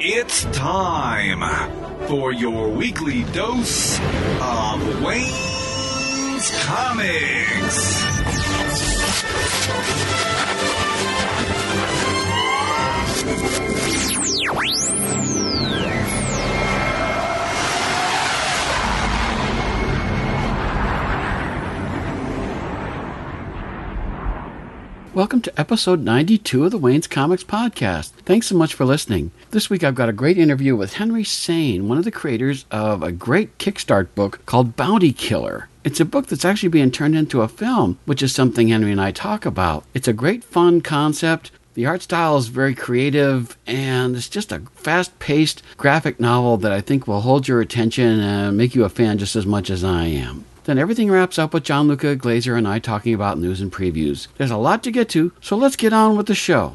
It's time for your weekly dose of Wayne's Comics. Welcome to episode 92 of the Wayne's Comics podcast. Thanks so much for listening. This week I've got a great interview with Henry Sain, one of the creators of a great Kickstart book called Bounty Killer. It's a book that's actually being turned into a film, which is something Henry and I talk about. It's a great fun concept. The art style is very creative, and it's just a fast-paced graphic novel that I think will hold your attention and make you a fan just as much as I am. Then everything wraps up with Gianluca Glazer and I talking about news and previews. There's a lot to get to, so let's get on with the show.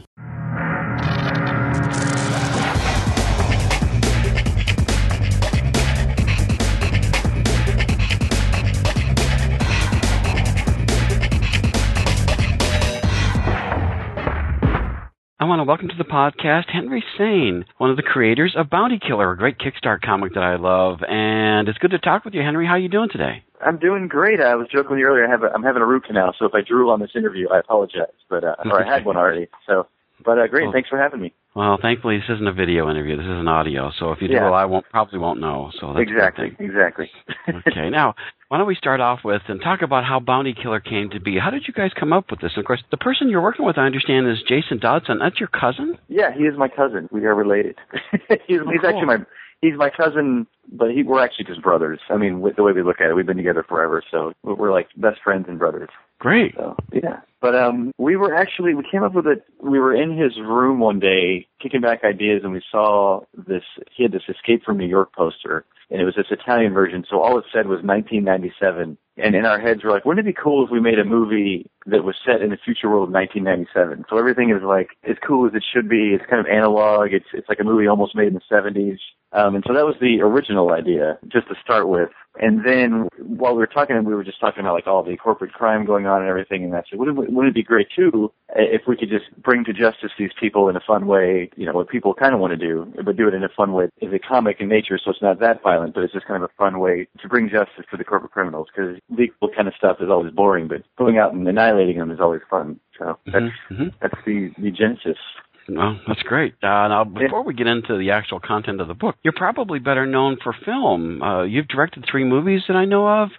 I want to welcome to the podcast Henry Sain, one of the creators of Bounty Killer, a great Kickstart comic that I love. And it's good to talk with you, Henry. How are you doing today? I'm doing great. I was joking with you earlier. I'm having a root canal, so if I drool on this interview, I apologize. But or I had one already. So, but great. Thanks for having me. Well, thankfully, this isn't a video interview. This is an audio. So if you do, I probably won't know. So that's exactly. Okay. Now, why don't we start off with and talk about how Bounty Killer came to be? How did you guys come up with this? And of course, the person you're working with, I understand, is Jason Dodson. That's your cousin? Yeah, he is my cousin. We are related. He's actually He's my cousin, but we're actually just brothers. I mean, the way we look at it, we've been together forever, so we're like best friends and brothers. Great. So, yeah. But we came up with it. We were in his room one day kicking back ideas, and we saw he had this Escape from New York poster, and it was this Italian version, so all it said was 1997. And in our heads, we're like, wouldn't it be cool if we made a movie that was set in the future world of 1997? So everything is like as cool as it should be. It's kind of analog. It's like a movie almost made in the 70s. And so that was the original idea, just to start with. And then while we were talking, we were just talking about like all the corporate crime going on and everything. And I said, wouldn't it be great too if we could just bring to justice these people in a fun way, you know, what people kind of want to do, but do it in a fun way. It's a comic in nature, so it's not that violent, but it's just kind of a fun way to bring justice to the corporate criminals, because legal kind of stuff is always boring, but going out and annihilating them is always fun. So that's the genesis. Well, that's great. Now, before we get into the actual content of the book, you're probably better known for film. You've directed 3 movies that I know of.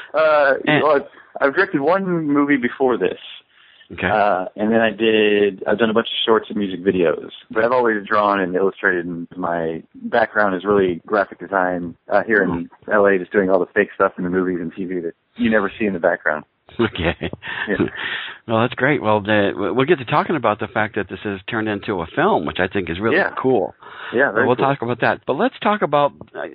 I've directed one movie before this. Okay. And then I've done a bunch of shorts and music videos. But I've always drawn and illustrated, and my background is really graphic design here in LA, just doing all the fake stuff in the movies and TV that you never see in the background. Okay. Yeah. Well, that's great. Well, we'll get to talking about the fact that this is turned into a film, which I think is really cool. Yeah, we'll cool. talk about that. But let's talk about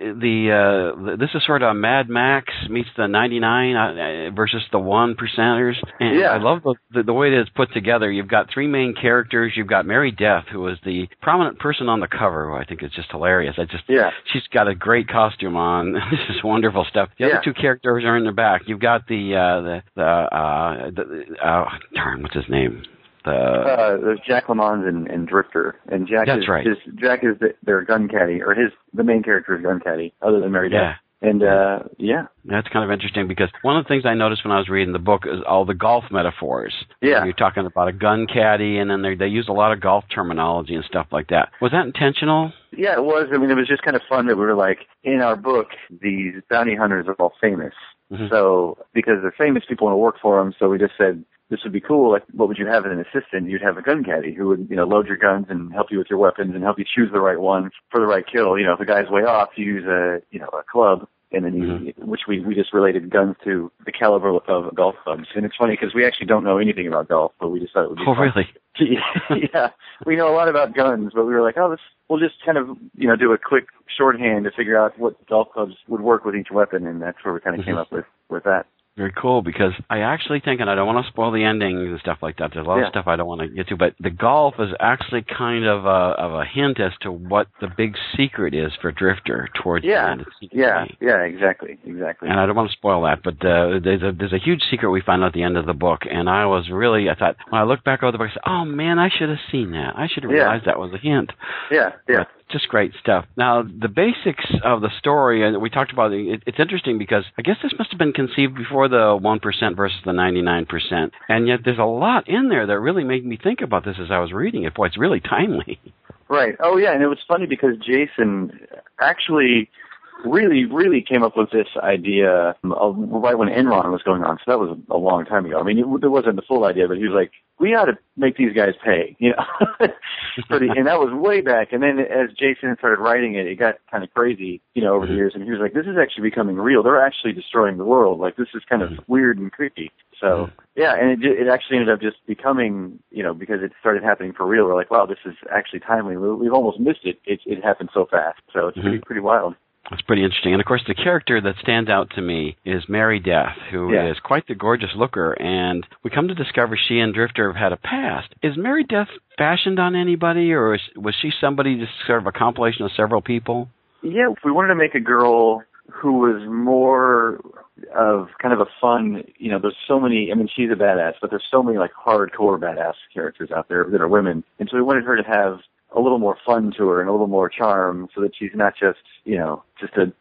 this is sort of Mad Max meets the 99 versus the 1%ers. And I love the way that it's put together. You've got 3 main characters. You've got Mary Death, who is the prominent person on the cover, who I think is just hilarious. She's got a great costume on. This is wonderful stuff. The other 2 characters are in the back. You've got what's his name? There's Jack LaMond and Drifter, and Jack Jack is their gun caddy, or the main character is gun caddy, other than Mary Death. And that's kind of interesting, because one of the things I noticed when I was reading the book is all the golf metaphors. Yeah, you're talking about a gun caddy, and then they use a lot of golf terminology and stuff like that. Was that intentional? Yeah, it was. I mean, it was just kind of fun that we were like, in our book, these bounty hunters are all famous. Mm-hmm. So, because they're famous, people want to work for them, so we just said, this would be cool. Like, what would you have as an assistant? You'd have a gun caddy who would, load your guns and help you with your weapons and help you choose the right one for the right kill. If the guy's way off, you use a club, and then which we just related guns to the caliber of golf clubs. And it's funny because we actually don't know anything about golf, but we just thought it would be fun. Really? Yeah. We know a lot about guns, but we were like, we'll just kind of, do a quick shorthand to figure out what golf clubs would work with each weapon, and that's where we kind of came up with that. Very cool, because I actually think, and I don't want to spoil the ending and stuff like that, there's a lot of stuff I don't want to get to, but the golf is actually kind of a hint as to what the big secret is for Drifter towards the end. Yeah, exactly. And I don't want to spoil that, but there's a huge secret we find out at the end of the book, and I thought, when I look back over the book, I said, oh man, I should have seen that. I should have realized that was a hint. Yeah. Just great stuff. Now, the basics of the story, and we talked about it, it's interesting because I guess this must have been conceived before the 1% versus the 99%. And yet there's a lot in there that really made me think about this as I was reading it. Boy, it's really timely. Right. Oh, yeah, and it was funny because Jason actually really came up with this idea right when Enron was going on. So that was a long time ago. I mean, it wasn't the full idea, but he was like, we ought to make these guys pay, you know. And that was way back. And then as Jason started writing it, it got kind of crazy, you know, over the years. And he was like, this is actually becoming real. They're actually destroying the world. Like, this is kind of weird and creepy. So, yeah, and it actually ended up just becoming, you know, because it started happening for real. We're like, wow, this is actually timely. We've almost missed it. It happened so fast. So it's pretty wild. That's pretty interesting. And, of course, the character that stands out to me is Mary Death, who is quite the gorgeous looker. And we come to discover she and Drifter have had a past. Is Mary Death fashioned on anybody, or was she somebody just sort of a compilation of several people? Yeah, we wanted to make a girl who was more of kind of a fun, you know, there's so many, I mean, she's a badass, but there's so many, like, hardcore badass characters out there that are women. And so we wanted her to have a little more fun to her and a little more charm, so that she's not just, you know, just a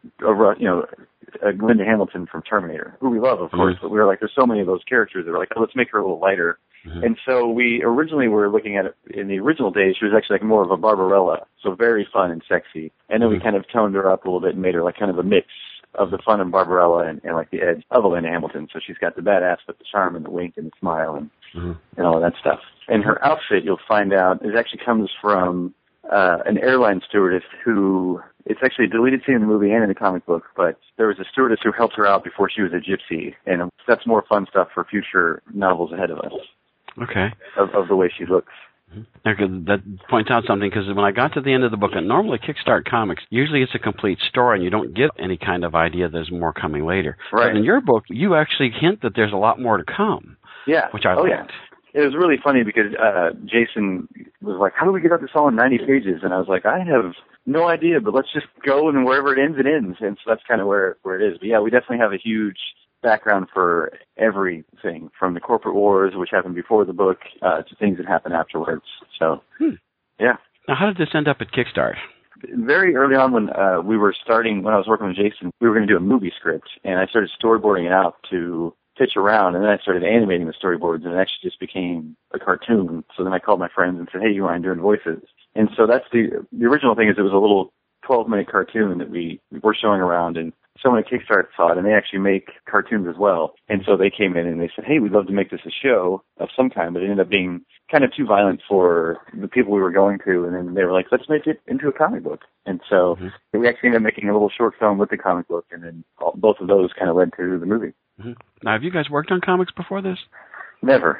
Linda Hamilton from Terminator, who we love, of course, but we were like, there's so many of those characters that we're like, oh, let's make her a little lighter. And so we originally were looking at it, in the original days, she was actually like more of a Barbarella, so very fun and sexy. And then we kind of toned her up a little bit and made her like kind of a mix of the fun of Barbarella and like the edge of a Linda Hamilton. So she's got the badass, but the charm and the wink and the smile and all of that stuff. And her outfit, you'll find out, it actually comes from an airline stewardess who, it's actually a deleted scene in the movie and in the comic book, but there was a stewardess who helped her out before she was a gypsy. And that's more fun stuff for future novels ahead of us. Okay. Of the way she looks. Okay, that points out something, because when I got to the end of the book, and normally Kickstart Comics, usually it's a complete story and you don't get any kind of idea there's more coming later. Right. But in your book, you actually hint that there's a lot more to come. Yeah. Which I liked. Yeah. It was really funny because Jason was like, how do we get up this all in 90 pages? And I was like, I have no idea, but let's just go, and wherever it ends, it ends. And so that's kind of where it is. But yeah, we definitely have a huge background for everything, from the corporate wars, which happened before the book, to things that happened afterwards. So, yeah. Now, how did this end up at Kickstart? Very early on when we were starting, when I was working with Jason, we were going to do a movie script, and I started storyboarding it out to pitch around, and then I started animating the storyboards, and it actually just became a cartoon. So then I called my friends and said, hey, you mind doing voices? And so that's the original thing, is it was a little 12-minute cartoon that we were showing around, and someone at Kickstarter saw it, and they actually make cartoons as well. And so they came in and they said, hey, we'd love to make this a show of some kind, but it ended up being kind of too violent for the people we were going to. And then they were like, let's make it into a comic book. And so we actually ended up making a little short film with the comic book, and then both of those kind of led to the movie. Now, have you guys worked on comics before this? Never.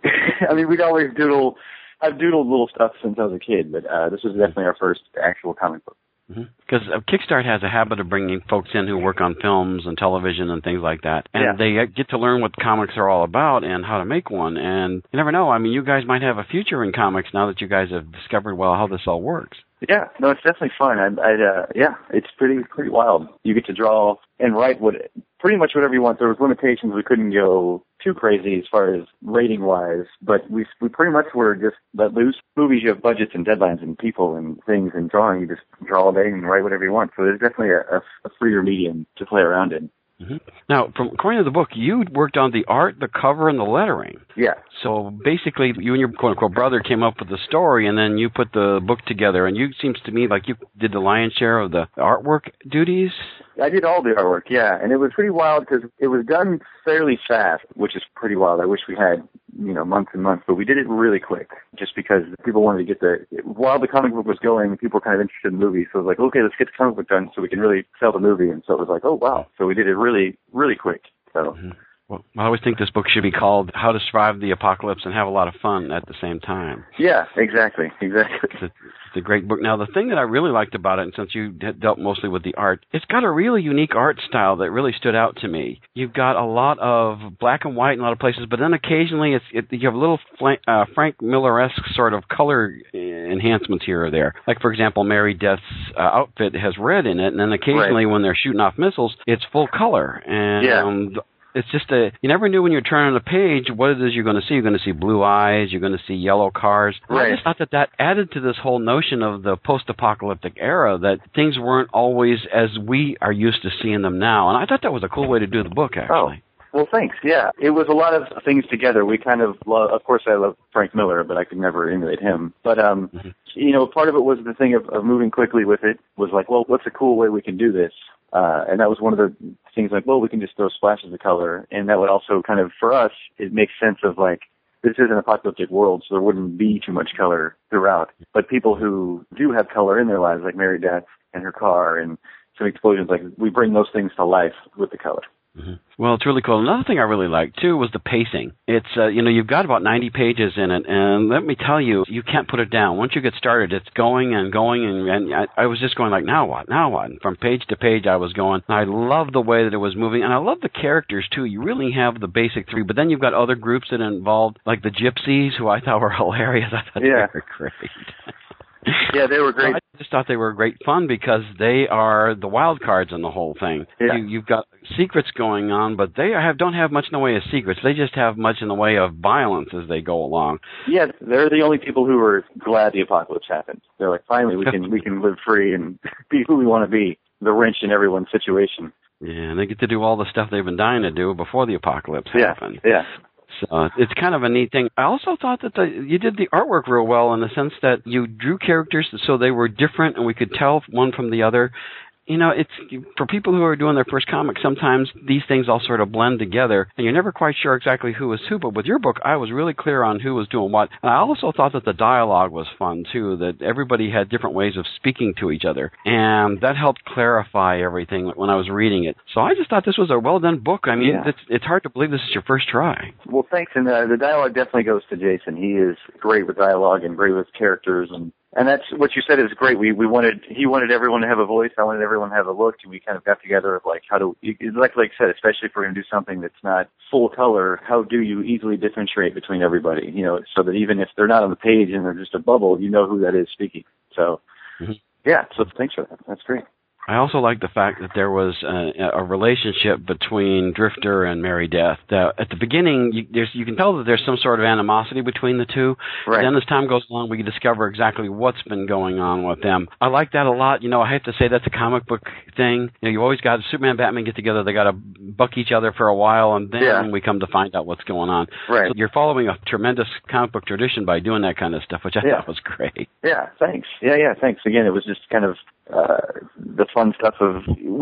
I mean, we'd always I've doodled little stuff since I was a kid, but this was definitely our first actual comic book. Because Kickstart has a habit of bringing folks in who work on films and television and things like that. And they get to learn what comics are all about and how to make one. And you never know. I mean, you guys might have a future in comics now that you guys have discovered, well, how this all works. Yeah, no, it's definitely fun. It's pretty wild. You get to draw and write pretty much whatever you want. There was limitations. We couldn't go too crazy as far as rating wise, but we pretty much were just let loose. Movies, you have budgets and deadlines and people and things, and drawing, you just draw all day and write whatever you want. So there's definitely a freer medium to play around in. Now, according to the book, you worked on the art, the cover, and the lettering. Yeah. So basically, you and your quote-unquote brother came up with the story, and then you put the book together. And seems to me like you did the lion's share of the artwork duties. I did all the artwork, yeah. And it was pretty wild because it was done fairly fast, which is pretty wild. I wish we had, months and months, but we did it really quick just because people wanted to get while the comic book was going, people were kind of interested in the movie. So it was like, okay, let's get the comic book done so we can really sell the movie. And so it was like, oh, wow. So we did it really, really quick. So. Well, I always think this book should be called How to Survive the Apocalypse and Have a Lot of Fun at the Same Time. Yeah, exactly. It's a great book. Now, the thing that I really liked about it, and since you dealt mostly with the art, it's got a really unique art style that really stood out to me. You've got a lot of black and white in a lot of places, but then occasionally you have a little Frank Miller-esque sort of color enhancements here or there. Like, for example, Mary Death's outfit has red in it, and then occasionally when they're shooting off missiles, it's full color. And It's just you never knew when you're turning the page what it is you're going to see. You're going to see blue eyes. You're going to see yellow cars. Right. I just thought that added to this whole notion of the post-apocalyptic era, that things weren't always as we are used to seeing them now. And I thought that was a cool way to do the book, actually. Oh. Well, thanks. Yeah, it was a lot of things together. We kind of love, of course, I love Frank Miller, but I could never emulate him. But, part of it was the thing of moving quickly with it was like, well, what's a cool way we can do this? And that was one of the things like, well, we can just throw splashes of color. And that would also kind of, for us, it makes sense of like, this is an apocalyptic world, so there wouldn't be too much color throughout. But people who do have color in their lives, like Mary Death and her car and some explosions, like we bring those things to life with the color. Mm-hmm. Well, it's really cool. Another thing I really liked, too, was the pacing. It's, you've got about 90 pages in it, and let me tell you, you can't put it down. Once you get started, it's going and going, and I was just going like, now what? And from page to page, I was going. I love the way that it was moving, and I love the characters, too. You really have the basic three, but then you've got other groups that are involved, like the Gypsies, who I thought were hilarious. I thought they were great. Yeah, they were great. So I just thought they were great fun because they are the wild cards in the whole thing. Yeah. You've got secrets going on, but they don't have much in the way of secrets. They just have much in the way of violence as they go along. Yeah, they're the only people who are glad the apocalypse happened. They're like, finally, we can live free and be who we want to be. The wrench in everyone's situation. Yeah, and they get to do all the stuff they've been dying to do before the apocalypse happened. Yeah. So it's kind of a neat thing. I also thought that you did the artwork real well in the sense that you drew characters so they were different and we could tell one from the other. It's for people who are doing their first comic, sometimes these things all sort of blend together, and you're never quite sure exactly who is who. But with your book, I was really clear on who was doing what. And I also thought that the dialogue was fun, too, that everybody had different ways of speaking to each other, and that helped clarify everything when I was reading it. So I just thought this was a well-done book. I mean, it's hard to believe this is your first try. Well, thanks, and the dialogue definitely goes to Jason. He is great with dialogue and great with characters, and that's what you said is great. He wanted everyone to have a voice. I wanted everyone to have a look, and we kind of got together of like like I said, especially if we're going to do something that's not full color, how do you easily differentiate between everybody? So that even if they're not on the page and they're just a bubble, you know who that is speaking. So, so thanks for that. That's great. I also like the fact that there was a relationship between Drifter and Mary Death. At the beginning, you can tell that there's some sort of animosity between the two. Right. Then as time goes along, we discover exactly what's been going on with them. I like that a lot. I have to say that's a comic book thing. You always got Superman, Batman get together. They got to buck each other for a while, and then we come to find out what's going on. Right. So you're following a tremendous comic book tradition by doing that kind of stuff, which I thought was great. Yeah, thanks. Yeah, thanks. Again, it was just kind of the fun stuff of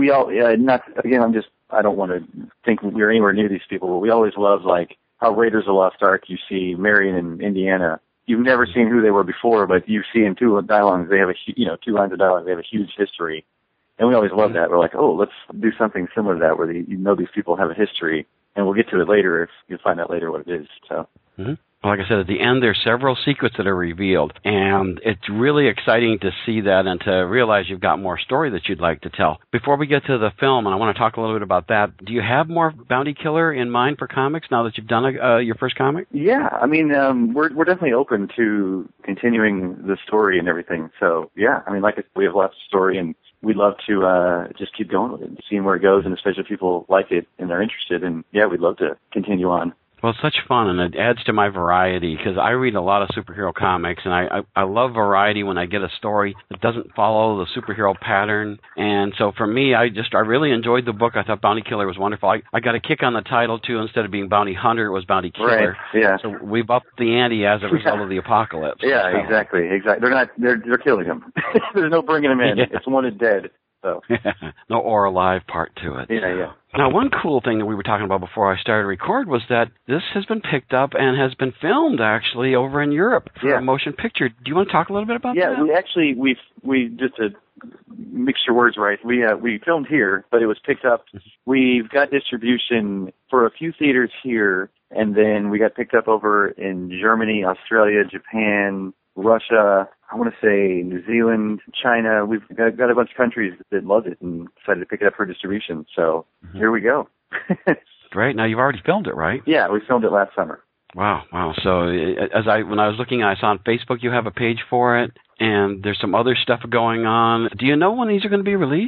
I don't want to think we're anywhere near these people, but we always love like how Raiders of the Lost Ark, you see Marion and Indiana. You've never seen who they were before, but you see in two dialogues they have two lines of dialogue, they have a huge history. And we always love that. We're like, oh, let's do something similar to that where these people have a history, and we'll get to it later if you'll find out later what it is. So. Mm-hmm. Like I said, at the end, there's several secrets that are revealed, and it's really exciting to see that and to realize you've got more story that you'd like to tell. Before we get to the film, and I want to talk a little bit about that, do you have more Bounty Killer in mind for comics now that you've done your first comic? Yeah, I mean, we're definitely open to continuing the story and everything. So, yeah, I mean, we have lots of story, and we'd love to just keep going with it and seeing where it goes, and especially if people like it and they're interested. And, yeah, we'd love to continue on. Well, it's such fun, and it adds to my variety, because I read a lot of superhero comics, and I love variety when I get a story that doesn't follow the superhero pattern. And so for me, I really enjoyed the book. I thought Bounty Killer was wonderful. I got a kick on the title, too. Instead of being Bounty Hunter, it was Bounty Killer. Right, yeah. So we've upped the ante as a result of the apocalypse. Yeah, so. Exactly. They're killing him. There's no bringing him in. Yeah. It's wanted dead. So. No or alive part to it. Yeah. Now, one cool thing that we were talking about before I started to record was that this has been picked up and has been filmed, actually, over in Europe for a motion picture. Do you want to talk a little bit about that? Yeah, we just to mix your words right, we filmed here, but it was picked up. We've got distribution for a few theaters here, and then we got picked up over in Germany, Australia, Japan, Russia, I want to say New Zealand, China. We've got a bunch of countries that loved it and decided to pick it up for distribution. So here we go. Great. Now, you've already filmed it, right? Yeah, we filmed it last summer. Wow. So when I was looking, I saw on Facebook you have a page for it, and there's some other stuff going on. Do you know when these are going to be released?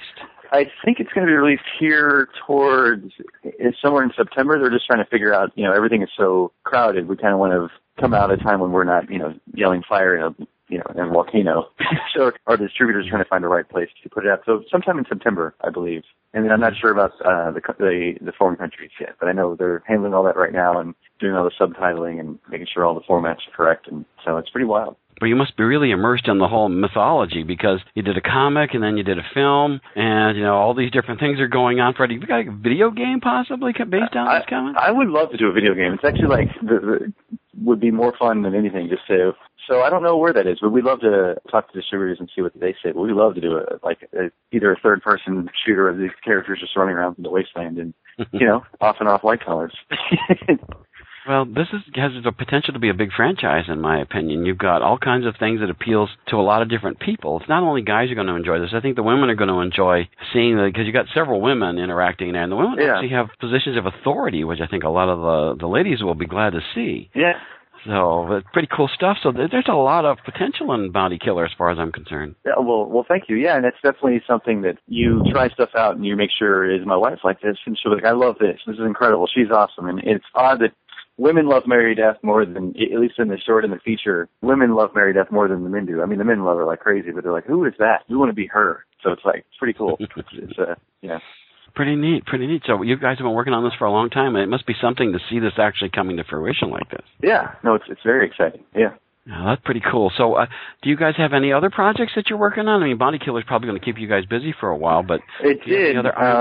I think it's going to be released here towards somewhere in September. They're just trying to figure out, everything is so crowded. We kind of want to come out at a time when we're not, yelling fire in a volcano. So our distributor's trying to find the right place to put it out. So sometime in September, I believe. And then I'm not sure about the foreign countries yet, but I know they're handling all that right now and doing all the subtitling and making sure all the formats are correct. And so it's pretty wild. But you must be really immersed in the whole mythology because you did a comic and then you did a film and, all these different things are going on. Freddie, you got a video game possibly based on this comic? I would love to do a video game. It's actually like would be more fun than anything just to. So I don't know where that is, but we'd love to talk to distributors and see what they say. But we'd love to do either a third-person shooter of these characters just running around in the wasteland and, off and off light colors. Well, this has the potential to be a big franchise, in my opinion. You've got all kinds of things that appeals to a lot of different people. It's not only guys who are going to enjoy this. I think the women are going to enjoy seeing because you've got several women interacting there, and the women actually have positions of authority, which I think a lot of the ladies will be glad to see. Yeah. So it's pretty cool stuff. So there's a lot of potential in Bounty Killer as far as I'm concerned. Yeah, well, thank you. Yeah, and it's definitely something that you try stuff out and you make sure, is my wife like this? And she'll be like, I love this. This is incredible. She's awesome. And it's odd that women love Mary Death more than, at least in the short and the feature, women love Mary Death more than the men do. I mean, the men love her like crazy, but they're like, who is that? We want to be her. So it's pretty cool. It's Pretty neat. So you guys have been working on this for a long time, and it must be something to see this actually coming to fruition like this. Yeah, no, it's very exciting. Yeah. Oh, that's pretty cool. So do you guys have any other projects that you're working on? I mean, Bounty Killer is probably going to keep you guys busy for a while, but it did.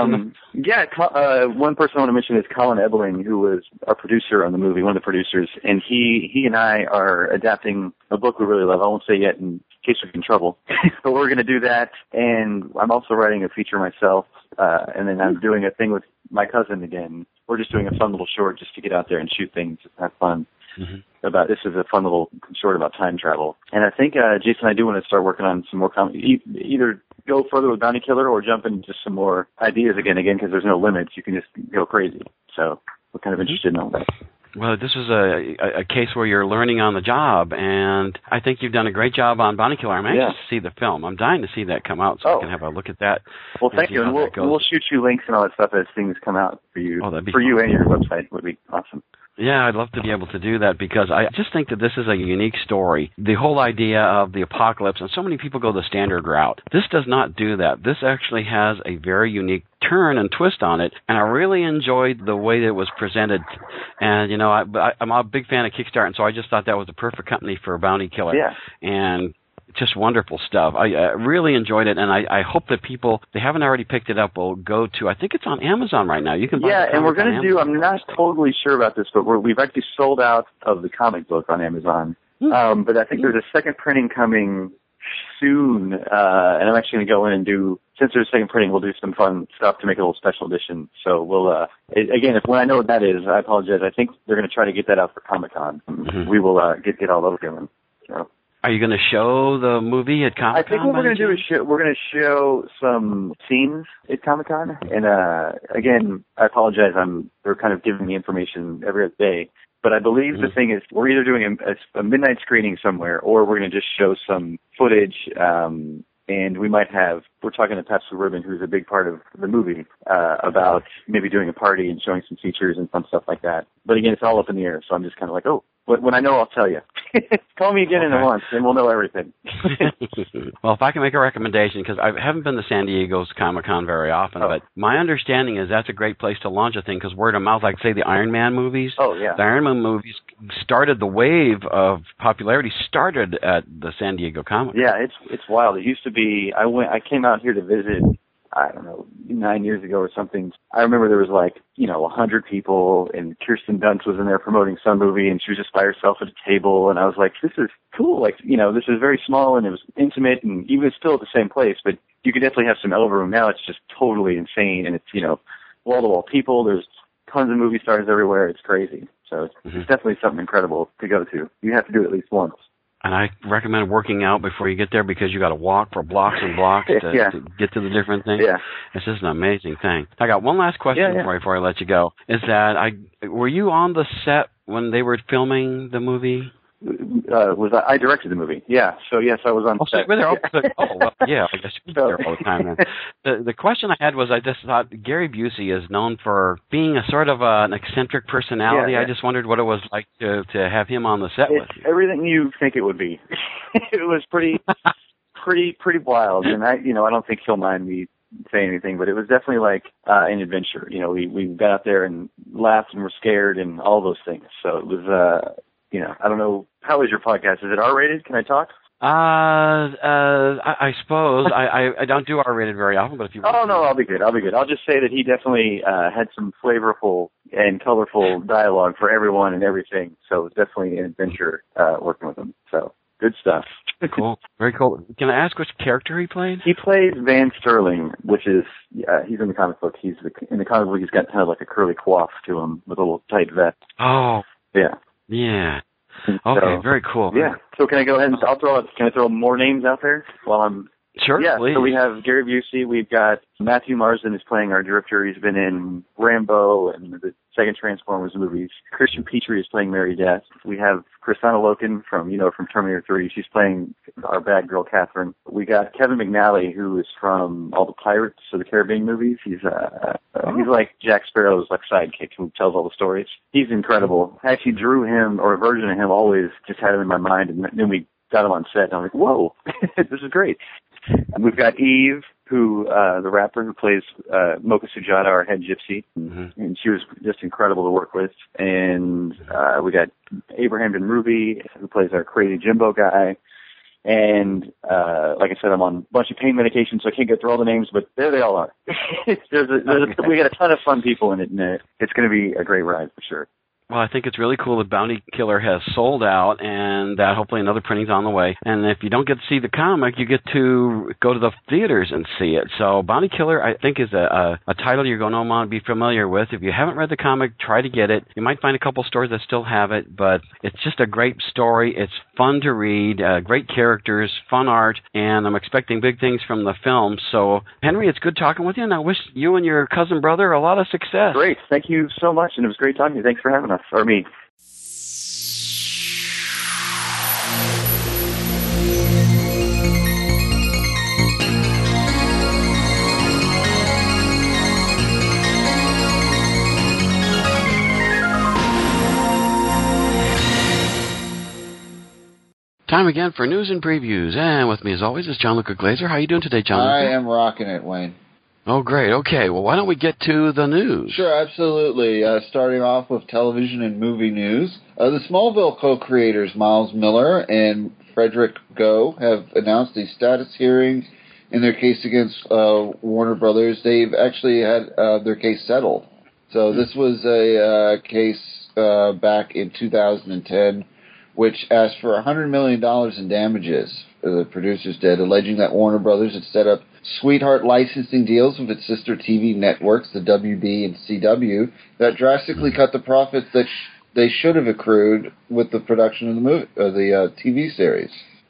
One person I want to mention is Colin Ebeling, who was our producer on the movie, one of the producers, and he and I are adapting a book we really love. I won't say yet in case we get in trouble, but we're going to do that, and I'm also writing a feature myself, and then I'm doing a thing with my cousin again. We're just doing a fun little short just to get out there and shoot things and have fun. Mm-hmm. This is a fun little short about time travel. And I think, Jason, I do want to start working on some more either go further with Bounty Killer or jump into some more ideas again, because there's no limits. You can just go crazy. So we're kind of interested in all that. Well, this is a case where you're learning on the job, and I think you've done a great job on Bounty Killer. I'm anxious to see the film. I'm dying to see that come out so I can have a look at that. Well, thank you, and we'll shoot you links and all that stuff as things come out for you. Oh, that'd be for fun. You and your website would be awesome. Yeah, I'd love to be able to do that because I just think that this is a unique story. The whole idea of the apocalypse, and so many people go the standard route. This does not do that. This actually has a very unique turn and twist on it, and I really enjoyed the way that it was presented. And, I'm a big fan of Kickstarter, and so I just thought that was the perfect company for Bounty Killer. Yeah. And just wonderful stuff. I really enjoyed it, and I hope that people, they haven't already picked it up, will go to, I think it's on Amazon right now. You can buy and we're going to do, I'm not totally sure about this, but we've actually sold out of the comic book on Amazon. But I think there's a second printing coming soon, and I'm actually going to go in and do, since there's a second printing, we'll do some fun stuff to make a little special edition. So we'll, again, when I know what that is, I apologize. I think they're going to try to get that out for Comic-Con. Mm-hmm. We will get all over going. So. Are you going to show the movie at Comic-Con? I think what we're going to do is we're going to show some scenes at Comic-Con. And again, I apologize. They're kind of giving me information every other day. But I believe the thing is we're either doing a midnight screening somewhere, or we're going to just show some footage. And we're talking to Pat Rubin, who's a big part of the movie, about maybe doing a party and showing some features and fun stuff like that. But again, it's all up in the air. So I'm just kind of like, when I know, I'll tell you. Call me again in a month, and we'll know everything. Well, if I can make a recommendation, because I haven't been to San Diego's Comic-Con very often, but my understanding is that's a great place to launch a thing, because word of mouth, like, say, the Iron Man movies. Oh, yeah. The Iron Man movies started, the wave of popularity started at the San Diego Comic-Con. Yeah, it's wild. It used to be, I came out here to visit, I don't know, 9 years ago or something. I remember there was 100 people, and Kirsten Dunst was in there promoting some movie, and she was just by herself at a table, and I was like, this is cool. This is very small, and it was intimate, and even still at the same place, but you could definitely have some elbow room. Now it's just totally insane, and it's, wall-to-wall people. There's tons of movie stars everywhere. It's crazy. So it's definitely something incredible to go to. You have to do it at least once. And I recommend working out before you get there, because you got to walk for blocks and blocks to get to the different things. Yeah. It's just an amazing thing. I got one last question before I let you go. Is that were you on the set when they were filming the movie? I directed the movie. Yeah. So yes, I was on Oh, so set. you were there. Oh, well, yeah. I guess you're there all the time then. The question I had was, I just thought Gary Busey is known for being a sort of an eccentric personality. Yeah. I just wondered what it was like to have him on the set with you. Everything you think it would be. It was pretty wild, and I don't think he'll mind me saying anything, but it was definitely like an adventure. We got out there and laughed and were scared and all those things. So it was, I don't know. How is your podcast? Is it R-rated? Can I talk? I suppose I don't do R-rated very often, but if you want no, I'll be good. I'll just say that he definitely had some flavorful and colorful dialogue for everyone and everything. So it was definitely an adventure working with him. So good stuff. Cool, very cool. Can I ask which character he played? He plays Van Sterling, which is he's in the comic book. In the comic book, he's got kind of like a curly coif to him with a little tight vest. Oh, yeah. Okay, so, very cool. Yeah. So can I go ahead and can I throw more names out there while I'm? Sure, yeah, please. So we have Gary Busey. We've got Matthew Marsden is playing our drifter. He's been in Rambo and the second Transformers movies. Christian Petrie is playing Mary Death. We have Kristanna Loken from Terminator 3. She's playing our bad girl Catherine. We got Kevin McNally, who is from all the Pirates of the Caribbean movies. He's like Jack Sparrow's like sidekick who tells all the stories. He's incredible. I actually drew him, or a version of him, always just had him in my mind, and then we got him on set, and I was like, whoa, this is great. And we've got Eve, who the rapper who plays Mocha Sujata, our head gypsy, and she was just incredible to work with. And we got Abraham Ruby, who plays our crazy Jimbo guy. And like I said, I'm on a bunch of pain medication, so I can't get through all the names, but there they all are. We got a ton of fun people in it, and it's going to be a great ride for sure. Well, I think it's really cool that Bounty Killer has sold out, and that hopefully another printing's on the way. And if you don't get to see the comic, you get to go to the theaters and see it. So Bounty Killer, I think, is a title you're going to want to be familiar with. If you haven't read the comic, try to get it. You might find a couple stores that still have it, but it's just a great story. It's fun to read, great characters, fun art, and I'm expecting big things from the film. So, Henry, it's good talking with you, and I wish you and your cousin brother a lot of success. Great. Thank you so much, and it was great talking to you. Thanks for having us. Or me. Time again for news and previews, and with me as always is John Luca Glazer. How are you doing today, John? I am rocking it, Wayne. Oh, great. Okay, well, why don't we get to the news? Sure, absolutely. Starting off with television and movie news. The Smallville co-creators Miles Miller and Frederick Go have announced a status hearing in their case against Warner Brothers. They've actually had their case settled. So this was a case back in 2010, which asked for $100 million in damages. The producers did, alleging that Warner Brothers had set up sweetheart licensing deals with its sister TV networks, the WB and CW, that drastically cut the profits that they should have accrued with the production of the movie, the TV series.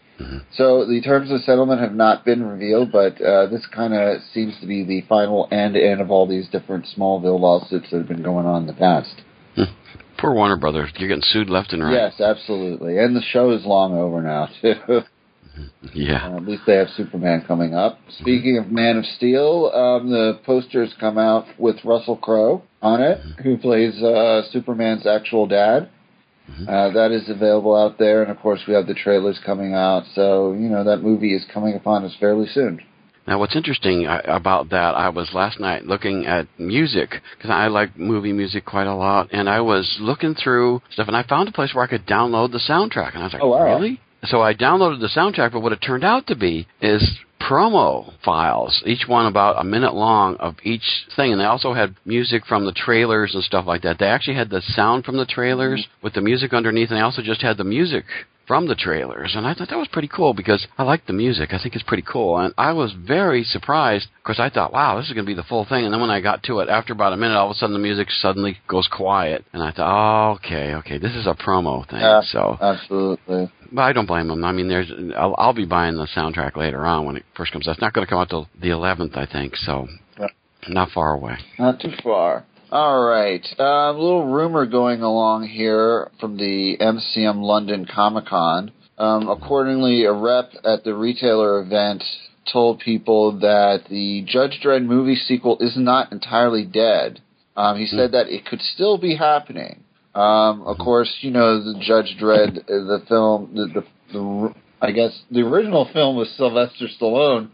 So the terms of settlement have not been revealed, but this kind of seems to be the final end of all these different Smallville lawsuits that have been going on in the past. Poor Warner Brothers. You're getting sued left and right. Yes, absolutely. And the show is long over now, too. Yeah. At least they have Superman coming up. Speaking of Man of Steel, the posters come out with Russell Crowe on it, who plays Superman's actual dad. That is available out there, and of course we have the trailers coming out, so, that movie is coming upon us fairly soon. Now, what's interesting about that, I was last night looking at music, because I like movie music quite a lot, and I was looking through stuff, and I found a place where I could download the soundtrack, and I was like, oh, wow. Really? So I downloaded the soundtrack, but what it turned out to be is promo files, each one about a minute long of each thing, and they also had music from the trailers and stuff like that. They actually had the sound from the trailers with the music underneath, and they also just had the music from the trailers, and I thought that was pretty cool because I like the music. I think it's pretty cool, and I was very surprised because I thought, wow, this is going to be the full thing, and then when I got to it, after about a minute, all of a sudden the music suddenly goes quiet, and I thought, oh, okay, this is a promo thing. So absolutely. But I don't blame them. I mean, I'll be buying the soundtrack later on when it first comes out. It's not going to come out till the 11th, I think, so not far away. Not too far. All right. A little rumor going along here from the MCM London Comic-Con. Accordingly, a rep at the retailer event told people that the Judge Dredd movie sequel is not entirely dead. He said that it could still be happening. Of course, you know, the Judge Dredd, the film, I guess the original film was Sylvester Stallone.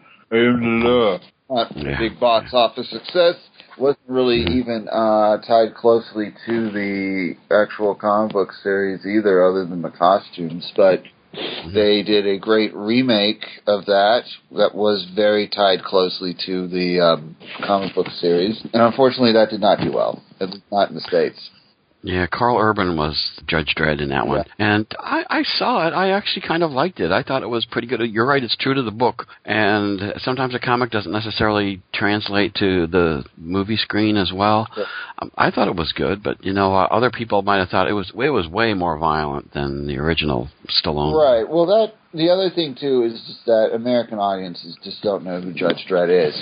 Big box office success. Wasn't really even tied closely to the actual comic book series either, other than the costumes. But they did a great remake of that was very tied closely to the comic book series. And unfortunately, that did not do well, at least not in the States. Yeah, Carl Urban was Judge Dredd in that one. And I saw it. I actually kind of liked it. I thought it was pretty good. You're right, it's true to the book. And sometimes a comic doesn't necessarily translate to the movie screen as well. Yeah. I thought it was good, but, you know, other people might have thought it was way more violent than the original Stallone. Right. Well, the other thing, too, is just that American audiences just don't know who Judge Dredd is.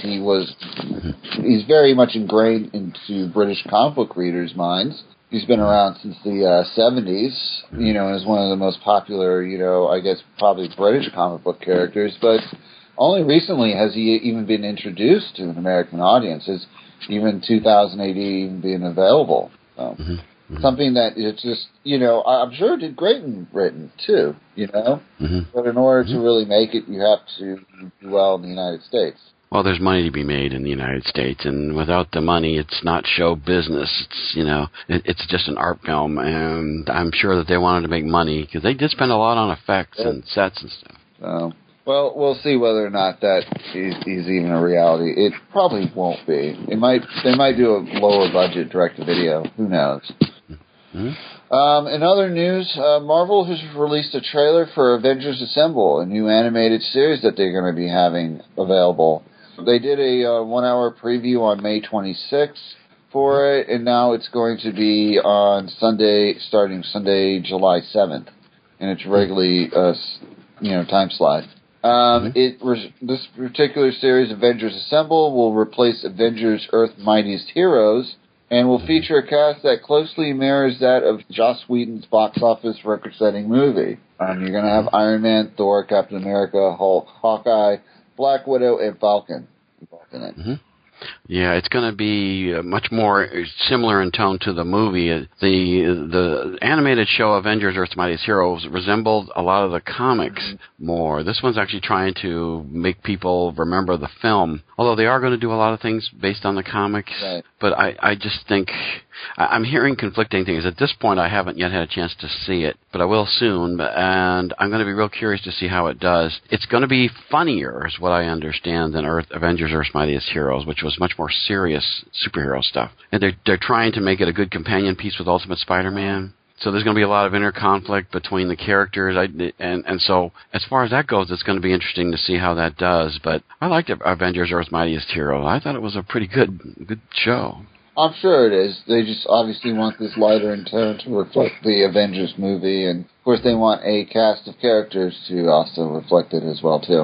He's very much ingrained into British comic book readers' minds. He's been around since the 70s, you know, as one of the most popular, you know, I guess probably British comic book characters, but only recently has he even been introduced to an American audience, as even 2000 AD even being available. So, something that it's just, you know, I'm sure it did great in Britain, too, you know, but in order to really make it, you have to do well in the United States. Well, there's money to be made in the United States, and without the money, it's not show business. It's, you know, it's just an art film, and I'm sure that they wanted to make money because they did spend a lot on effects and sets and stuff. Well, we'll see whether or not that is even a reality. It probably won't be. They might do a lower budget direct-to-video. Who knows? In other news, Marvel has released a trailer for Avengers Assemble, a new animated series that they're going to be having available. They did a 1-hour preview on May 26th for it, and now it's going to be on Sunday, starting Sunday, July 7th, and it's regularly, time slot. This particular series, Avengers Assemble, will replace Avengers Earth's Mightiest Heroes, and will feature a cast that closely mirrors that of Joss Whedon's box office record-setting movie. You're going to have Iron Man, Thor, Captain America, Hulk, Hawkeye, Black Widow, and Falcon involved in it. Yeah, it's going to be much more similar in tone to the movie. The animated show Avengers Earth's Mightiest Heroes resembled a lot of the comics more. This one's actually trying to make people remember the film, although they are going to do a lot of things based on the comics. Right. But I just think I'm hearing conflicting things. At this point, I haven't yet had a chance to see it, but I will soon, and I'm going to be real curious to see how it does. It's going to be funnier, is what I understand, than Avengers Earth's Mightiest Heroes, which was much more serious superhero stuff. And they're trying to make it a good companion piece with Ultimate Spider-Man. So there's going to be a lot of inner conflict between the characters, and so as far as that goes, it's going to be interesting to see how that does. But I liked Avengers Earth's Mightiest Hero. I thought it was a pretty good show. I'm sure it is. They just obviously want this lighter in tone to reflect the Avengers movie, and of course they want a cast of characters to also reflect it as well too.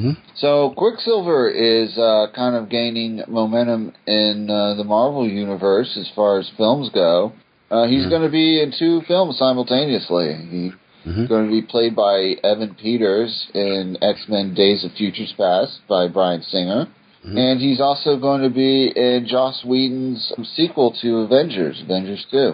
So Quicksilver is kind of gaining momentum in the Marvel universe as far as films go. He's going to be in 2 films simultaneously. He's going to be played by Evan Peters in X-Men Days of Futures Past by Bryan Singer. And he's also going to be in Joss Whedon's sequel to Avengers 2.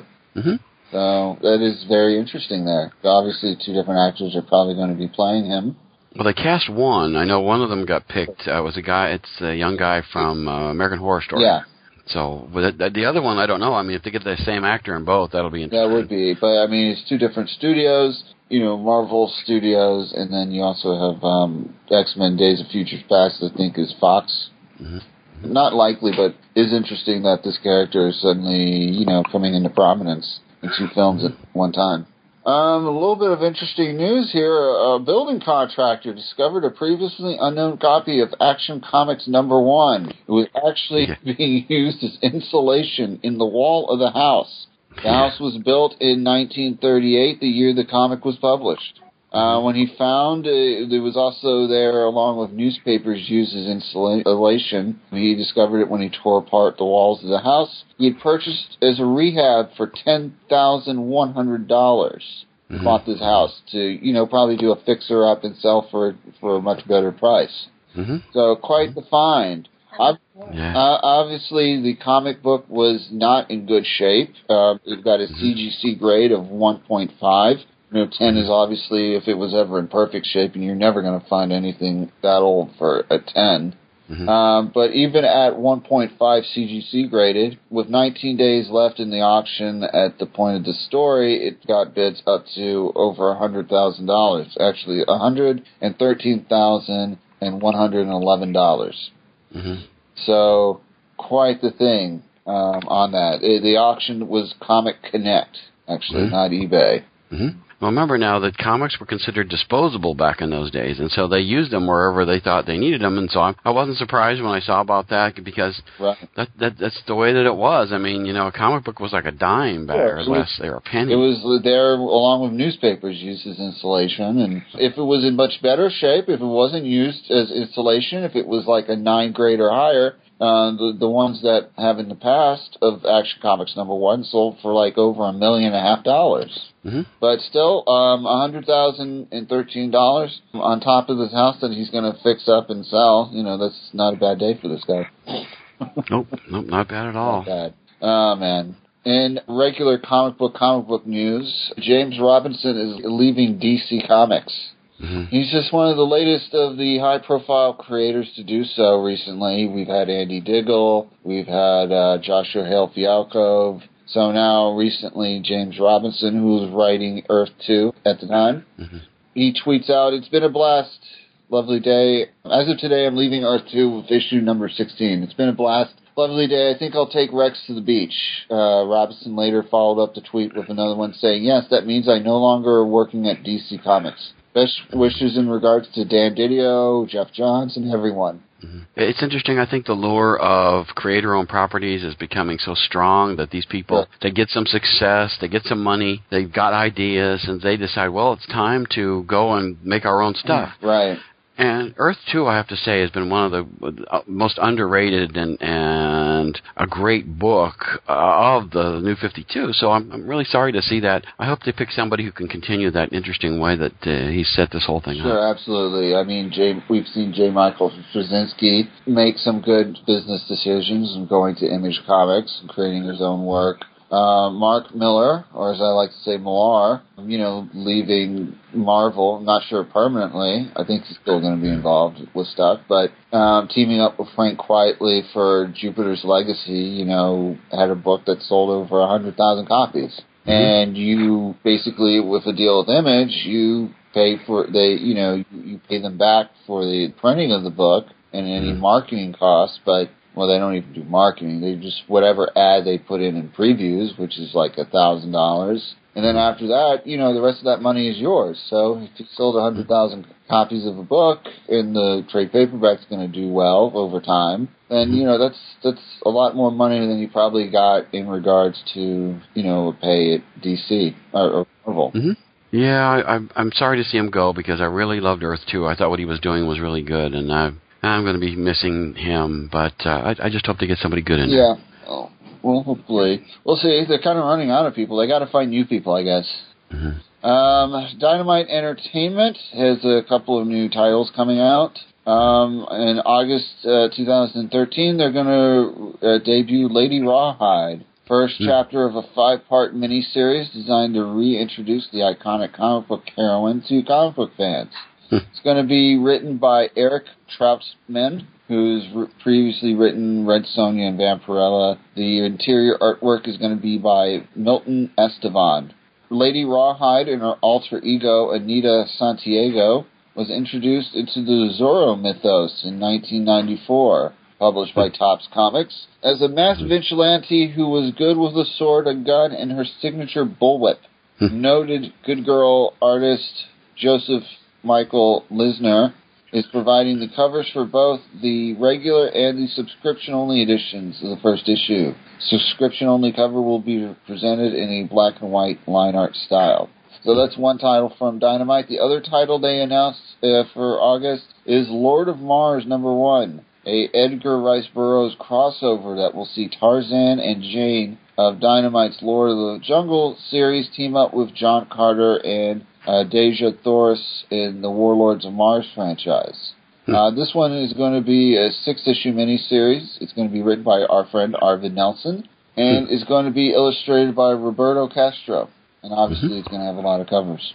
So that is very interesting there. Obviously 2 different actors are probably going to be playing him. Well, they cast one. I know one of them got picked. It's a young guy from American Horror Story. Yeah. So with the other one, I don't know. I mean, if they get the same actor in both, that'll be interesting. That would be. But, I mean, it's 2 different studios, Marvel Studios, and then you also have X-Men Days of Futures Past, I think, is Fox. Not likely, but is interesting that this character is suddenly, coming into prominence in 2 films at one time. A little bit of interesting news here. A building contractor discovered a previously unknown copy of Action Comics #1. It was actually being used as insulation in the wall of the house. The house was built in 1938, the year the comic was published. When he found there was also there, along with newspapers used as insulation, he discovered it when he tore apart the walls of the house. He had purchased as a rehab for $10,100. Bought this house to, probably do a fixer-up and sell for a much better price. So quite the find. Obviously, the comic book was not in good shape. It got a CGC grade of 1.5. 10 is obviously, if it was ever in perfect shape, and you're never going to find anything that old for a 10. But even at 1.5 CGC graded, with 19 days left in the auction at the point of the story, it got bids up to over $100,000. Actually, $113,111. So, quite the thing on that. The auction was Comic Connect, actually, not eBay. Well, remember now that comics were considered disposable back in those days, and so they used them wherever they thought they needed them, and so I wasn't surprised when I saw about that, because that's the way that it was. I mean, a comic book was like a dime back, or less, they were a penny. It was there along with newspapers used as insulation, and if it was in much better shape, if it wasn't used as insulation, if it was like a 9 grade or higher, the ones that have in the past of Action Comics #1 sold for like over $1.5 million. But still, $100,013 on top of his house that he's going to fix up and sell. That's not a bad day for this guy. Nope, not bad at all. Not bad. Oh, man. In regular comic book news, James Robinson is leaving DC Comics. He's just one of the latest of the high-profile creators to do so recently. We've had Andy Diggle, we've had Joshua Hale Fialkov, so now recently James Robinson, who was writing Earth 2 at the time. He tweets out, "It's been a blast. Lovely day. As of today, I'm leaving Earth 2 with issue number 16. It's been a blast. Lovely day. I think I'll take Rex to the beach." Robinson later followed up the tweet with another one saying, "Yes, that means I no longer are working at DC Comics. Best wishes in regards to Dan Didio, Jeff Johns, and everyone." It's interesting. I think the lure of creator-owned properties is becoming so strong that these people, they get some success, they get some money, they've got ideas, and they decide, well, it's time to go and make our own stuff. Right. And Earth 2, I have to say, has been one of the most underrated and a great book of the New 52. So I'm really sorry to see that. I hope they pick somebody who can continue that interesting way that he set this whole thing up. Sure, absolutely. I mean, we've seen J. Michael Straczynski make some good business decisions and going to Image Comics and creating his own work. Mark Miller, or as I like to say, Millar, leaving Marvel, I'm not sure permanently. I think he's still going to be involved with stuff, but teaming up with Frank Quitely for Jupiter's Legacy, had a book that sold over 100,000 copies. And you basically, with a deal with Image, you pay for you pay them back for the printing of the book and any marketing costs, but well, they don't even do marketing. They just, whatever ad they put in previews, which is like $1,000. And then after that, the rest of that money is yours. So if you sold 100,000 copies of a book and the trade paperback's going to do well over time, then, that's a lot more money than you probably got in regards to, pay at DC or Marvel. Yeah, I'm sorry to see him go because I really loved Earth 2. I thought what he was doing was really good, and I'm going to be missing him, but I just hope to get somebody good in there. Yeah. Oh, well, hopefully. We'll see. They're kind of running out of people. They got to find new people, I guess. Dynamite Entertainment has a couple of new titles coming out. In August 2013, they're going to debut Lady Rawhide. First chapter of a 5-part miniseries designed to reintroduce the iconic comic book heroine to comic book fans. It's going to be written by Eric Troutman, who's previously written Red Sonja and Vampirella. The interior artwork is going to be by Milton Estevan. Lady Rawhide and her alter ego, Anita Santiago, was introduced into the Zorro mythos in 1994, published by Topps Comics, as a masked vigilante who was good with a sword, a gun, and her signature bullwhip. Noted Good Girl artist Joseph Michael Lisner is providing the covers for both the regular and the subscription-only editions of the first issue. Subscription-only cover will be presented in a black and white line art style. So that's one title from Dynamite. The other title they announced for August is Lord of Mars #1, a Edgar Rice Burroughs crossover that will see Tarzan and Jane of Dynamite's Lord of the Jungle series team up with John Carter and Deja Thoris in the Warlords of Mars franchise. This one is going to be a 6-issue miniseries. It's going to be written by our friend Arvid Nelson, and is going to be illustrated by Roberto Castro. And obviously it's going to have a lot of covers.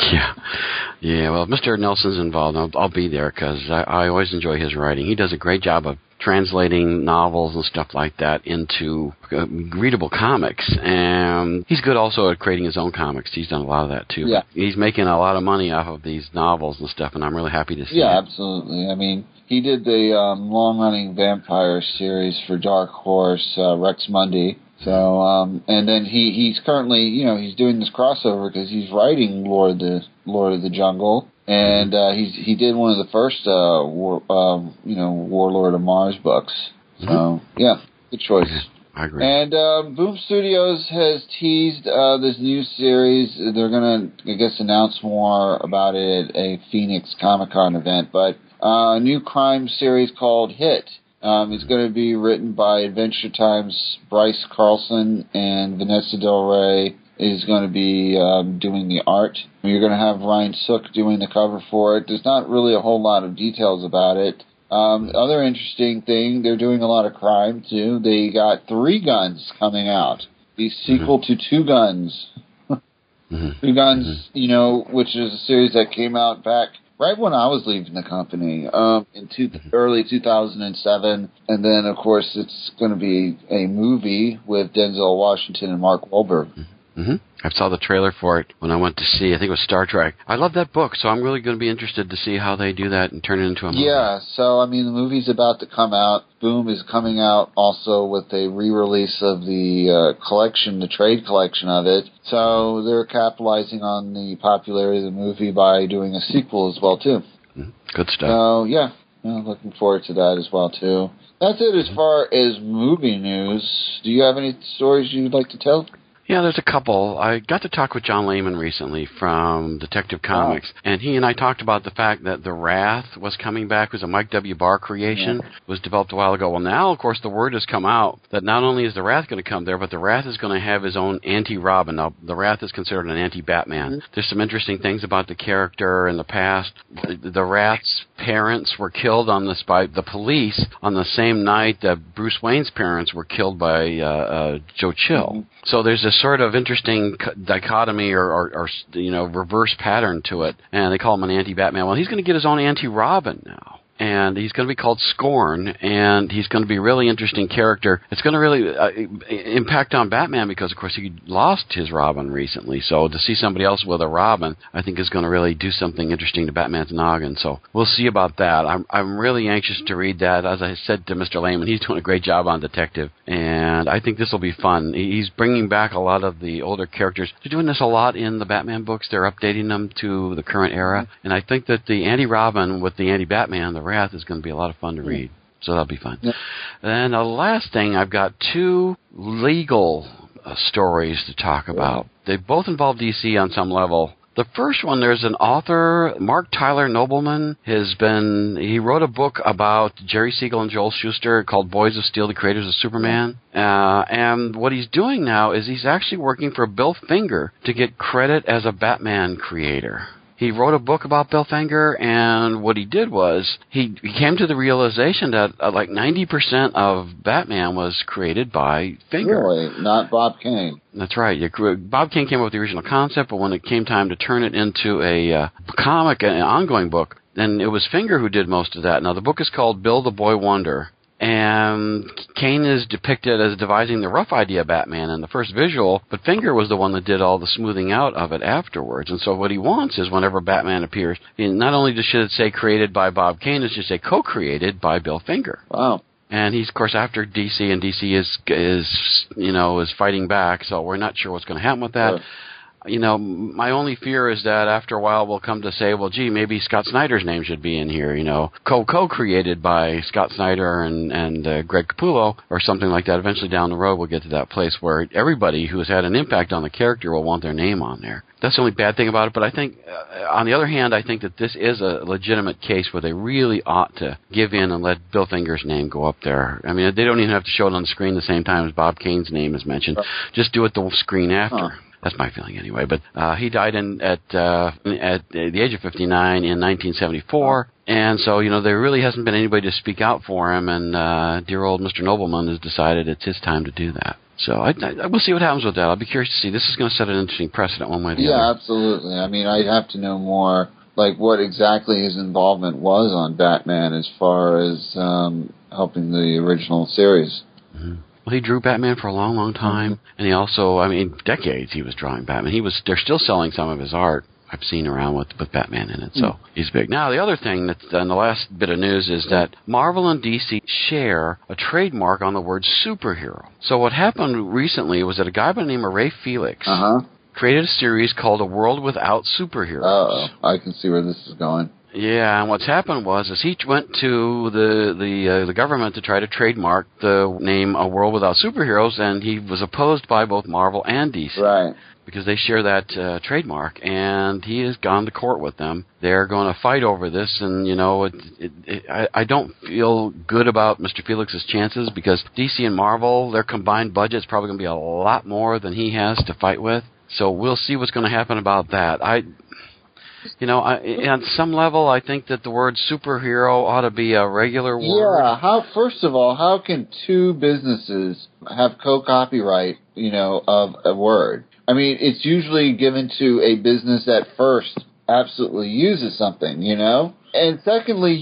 Yeah. Well, if Mr. Nelson's involved, I'll be there because I always enjoy his writing. He does a great job of translating novels and stuff like that into readable comics. And he's good also at creating his own comics. He's done a lot of that, too. Yeah. He's making a lot of money off of these novels and stuff, and I'm really happy to see it. Yeah, absolutely. I mean, he did the long-running vampire series for Dark Horse, Rex Mundi. So, and then he's currently, he's doing this crossover because he's writing Lord of the Jungle, and he did one of the first Warlord of Mars books. So, yeah, good choice. I agree. And Boom Studios has teased this new series. They're going to, I guess, announce more about it at a Phoenix Comic-Con event, but a new crime series called Hit. It's going to be written by Adventure Time's Bryce Carlson, and Vanessa Del Rey is going to be doing the art. You're going to have Ryan Sook doing the cover for it. There's not really a whole lot of details about it. Other interesting thing, they're doing a lot of crime, too. They got 3 Guns coming out. The sequel to 2 Guns. 2 Guns, which is a series that came out back right when I was leaving the company, in early 2007. And then, of course, it's going to be a movie with Denzel Washington and Mark Wahlberg. I saw the trailer for it when I went to see, I think it was Star Trek. I love that book, so I'm really going to be interested to see how they do that and turn it into a movie. Yeah, so, I mean, the movie's about to come out. Boom is coming out also with a re-release of the collection, the trade collection of it. So they're capitalizing on the popularity of the movie by doing a sequel as well, too. Good stuff. So, yeah, looking forward to that as well, too. That's it as far as movie news. Do you have any stories you'd like to tell? Yeah, there's a couple. I got to talk with John Layman recently from Detective Comics, and he and I talked about the fact that The Wrath was coming back. It was a Mike W. Barr creation. Was developed a while ago. Well, now, of course, the word has come out that not only is The Wrath going to come there, but The Wrath is going to have his own anti-Robin. Now, The Wrath is considered an anti-Batman. There's some interesting things about the character in the past. The Wrath's parents were killed by the police on the same night that Bruce Wayne's parents were killed by Joe Chill. So there's this sort of interesting dichotomy or reverse pattern to it, and they call him an anti-Batman. Well, he's going to get his own anti-Robin now. And he's going to be called Scorn, and he's going to be a really interesting character. It's going to really impact on Batman because, of course, he lost his Robin recently. So to see somebody else with a Robin, I think is going to really do something interesting to Batman's noggin. So we'll see about that. I'm really anxious to read that. As I said to Mr. Layman, he's doing a great job on Detective, and I think this will be fun. He's bringing back a lot of the older characters. They're doing this a lot in the Batman books. They're updating them to the current era, and I think that the anti-Robin with the anti-Batman, the Wrath, is going to be a lot of fun to read. So that'll be fun. Yeah. And the last thing, I've got 2 legal stories to talk about. They both involve DC on some level. The first one, there's an author, Mark Tyler Nobleman. He wrote a book about Jerry Siegel and Joel Shuster called Boys of Steel, the creators of Superman. And what he's doing now is he's actually working for Bill Finger to get credit as a Batman creator. He wrote a book about Bill Finger, and what he did was he came to the realization that like 90% of Batman was created by Finger. Really? Not Bob Kane? That's right. Bob Kane came up with the original concept, but when it came time to turn it into a comic, an ongoing book, then it was Finger who did most of that. Now, the book is called Bill the Boy Wonder. And Kane is depicted as devising the rough idea of Batman in the first visual, but Finger was the one that did all the smoothing out of it afterwards. And so what he wants is whenever Batman appears, not only should it say created by Bob Kane, it should say co-created by Bill Finger. Wow. And he's, of course, after DC, and DC is fighting back, so we're not sure what's going to happen with that. my only fear is that after a while we'll come to say, well, gee, maybe Scott Snyder's name should be in here, co-created by Scott Snyder and Greg Capullo or something like that. Eventually down the road we'll get to that place where everybody who has had an impact on the character will want their name on there. That's the only bad thing about it, but I think, on the other hand, I think that this is a legitimate case where they really ought to give in and let Bill Finger's name go up there. I mean, they don't even have to show it on the screen the same time as Bob Kane's name is mentioned. Just do it the screen after. Huh. That's my feeling anyway. But he died at the age of 59 in 1974. And so, there really hasn't been anybody to speak out for him, and dear old Mr. Nobleman has decided it's his time to do that. So we'll see what happens with that. I'll be curious to see. This is going to set an interesting precedent one way or the other. Yeah, absolutely. I mean, I'd have to know more, like what exactly his involvement was on Batman as far as helping the original series. Mm-hmm. Well, he drew Batman for a long, long time, and he also, decades he was drawing Batman. They're still selling some of his art I've seen around with Batman in it, so he's big. Now, the other thing that's in the last bit of news is that Marvel and DC share a trademark on the word superhero. So what happened recently was that a guy by the name of Ray Felix created a series called A World Without Superheroes. I can see where this is going. Yeah, and what's happened was he went to the government to try to trademark the name A World Without Superheroes, and he was opposed by both Marvel and DC. Right. Because they share that trademark, and he has gone to court with them. They're going to fight over this, and, I don't feel good about Mr. Felix's chances because DC and Marvel, their combined budget's probably going to be a lot more than he has to fight with. So we'll see what's going to happen about that. On some level, I think that the word superhero ought to be a regular word. Yeah. First of all, how can two businesses have co-copyright, of a word? I mean, it's usually given to a business that first absolutely uses something, And secondly,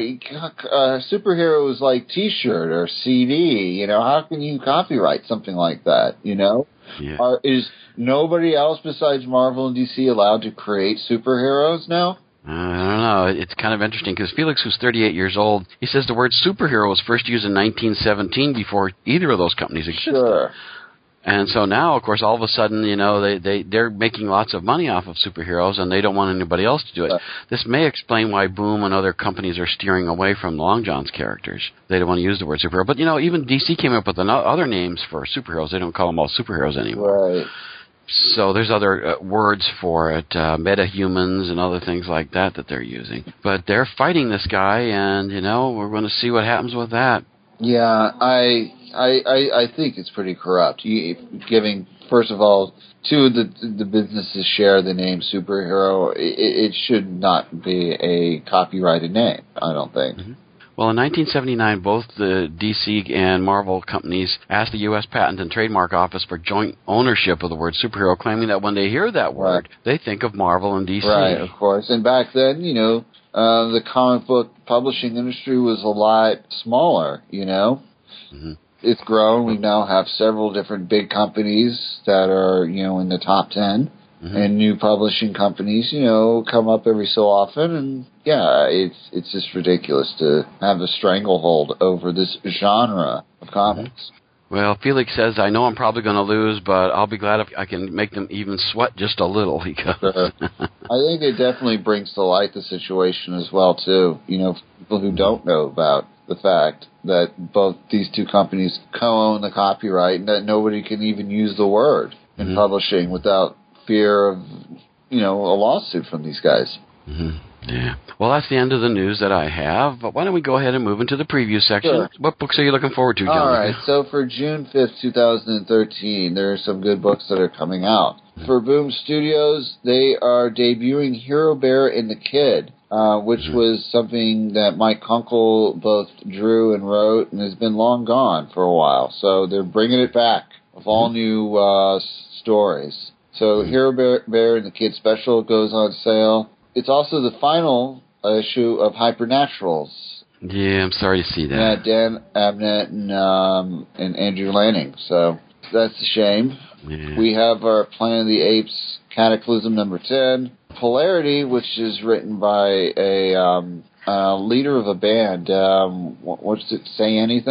superhero is like T-shirt or CD, How can you copyright something like that, Yeah. Is nobody else besides Marvel and DC allowed to create superheroes now? I don't know. It's kind of interesting because Felix, who's 38 years old, he says the word superhero was first used in 1917 before either of those companies existed. Sure. And so now, of course, all of a sudden, they're making lots of money off of superheroes, and they don't want anybody else to do it. This may explain why Boom and other companies are steering away from Long John's characters. They don't want to use the word superhero. But, even DC came up with other names for superheroes. They don't call them all superheroes anymore. Right. So there's other words for it, metahumans and other things like that they're using. But they're fighting this guy, and, we're going to see what happens with that. Yeah, I think it's pretty corrupt. Giving, first of all, two of the businesses share the name superhero. It should not be a copyrighted name, I don't think. Mm-hmm. Well, in 1979, both the DC and Marvel companies asked the U.S. Patent and Trademark Office for joint ownership of the word superhero, claiming that when they hear that word, they think of Marvel and DC. Right, of course. And back then, the comic book publishing industry was a lot smaller, Mm-hmm. It's grown. We now have several different big companies that are, in the top 10. Mm-hmm. And new publishing companies, come up every so often. And, it's just ridiculous to have a stranglehold over this genre of comics. Mm-hmm. Well, Felix says, I know I'm probably going to lose, but I'll be glad if I can make them even sweat just a little, he goes. I think it definitely brings to light the situation as well, too. People who don't know about the fact that both these two companies co-own the copyright and that nobody can even use the word in publishing without fear of, a lawsuit from these guys. Mm-hmm. Yeah. Well, that's the end of the news that I have, but why don't we go ahead and move into the preview section? Sure. What books are you looking forward to, John? All right, so for June 5th, 2013, there are some good books that are coming out. For Boom Studios, they are debuting Hero Bear and the Kid, which was something that Mike Kunkel both drew and wrote and has been long gone for a while. So they're bringing it back with all new stories. So Hero Bear and the Kid Special goes on sale. It's also the final issue of Hypernaturals. Yeah, I'm sorry to see that. Yeah, Dan Abnett and Andrew Lanning. So that's a shame. Yeah. We have our Planet of the Apes Cataclysm number 10. Polarity, which is written by a leader of a band. What's it, Say Anything?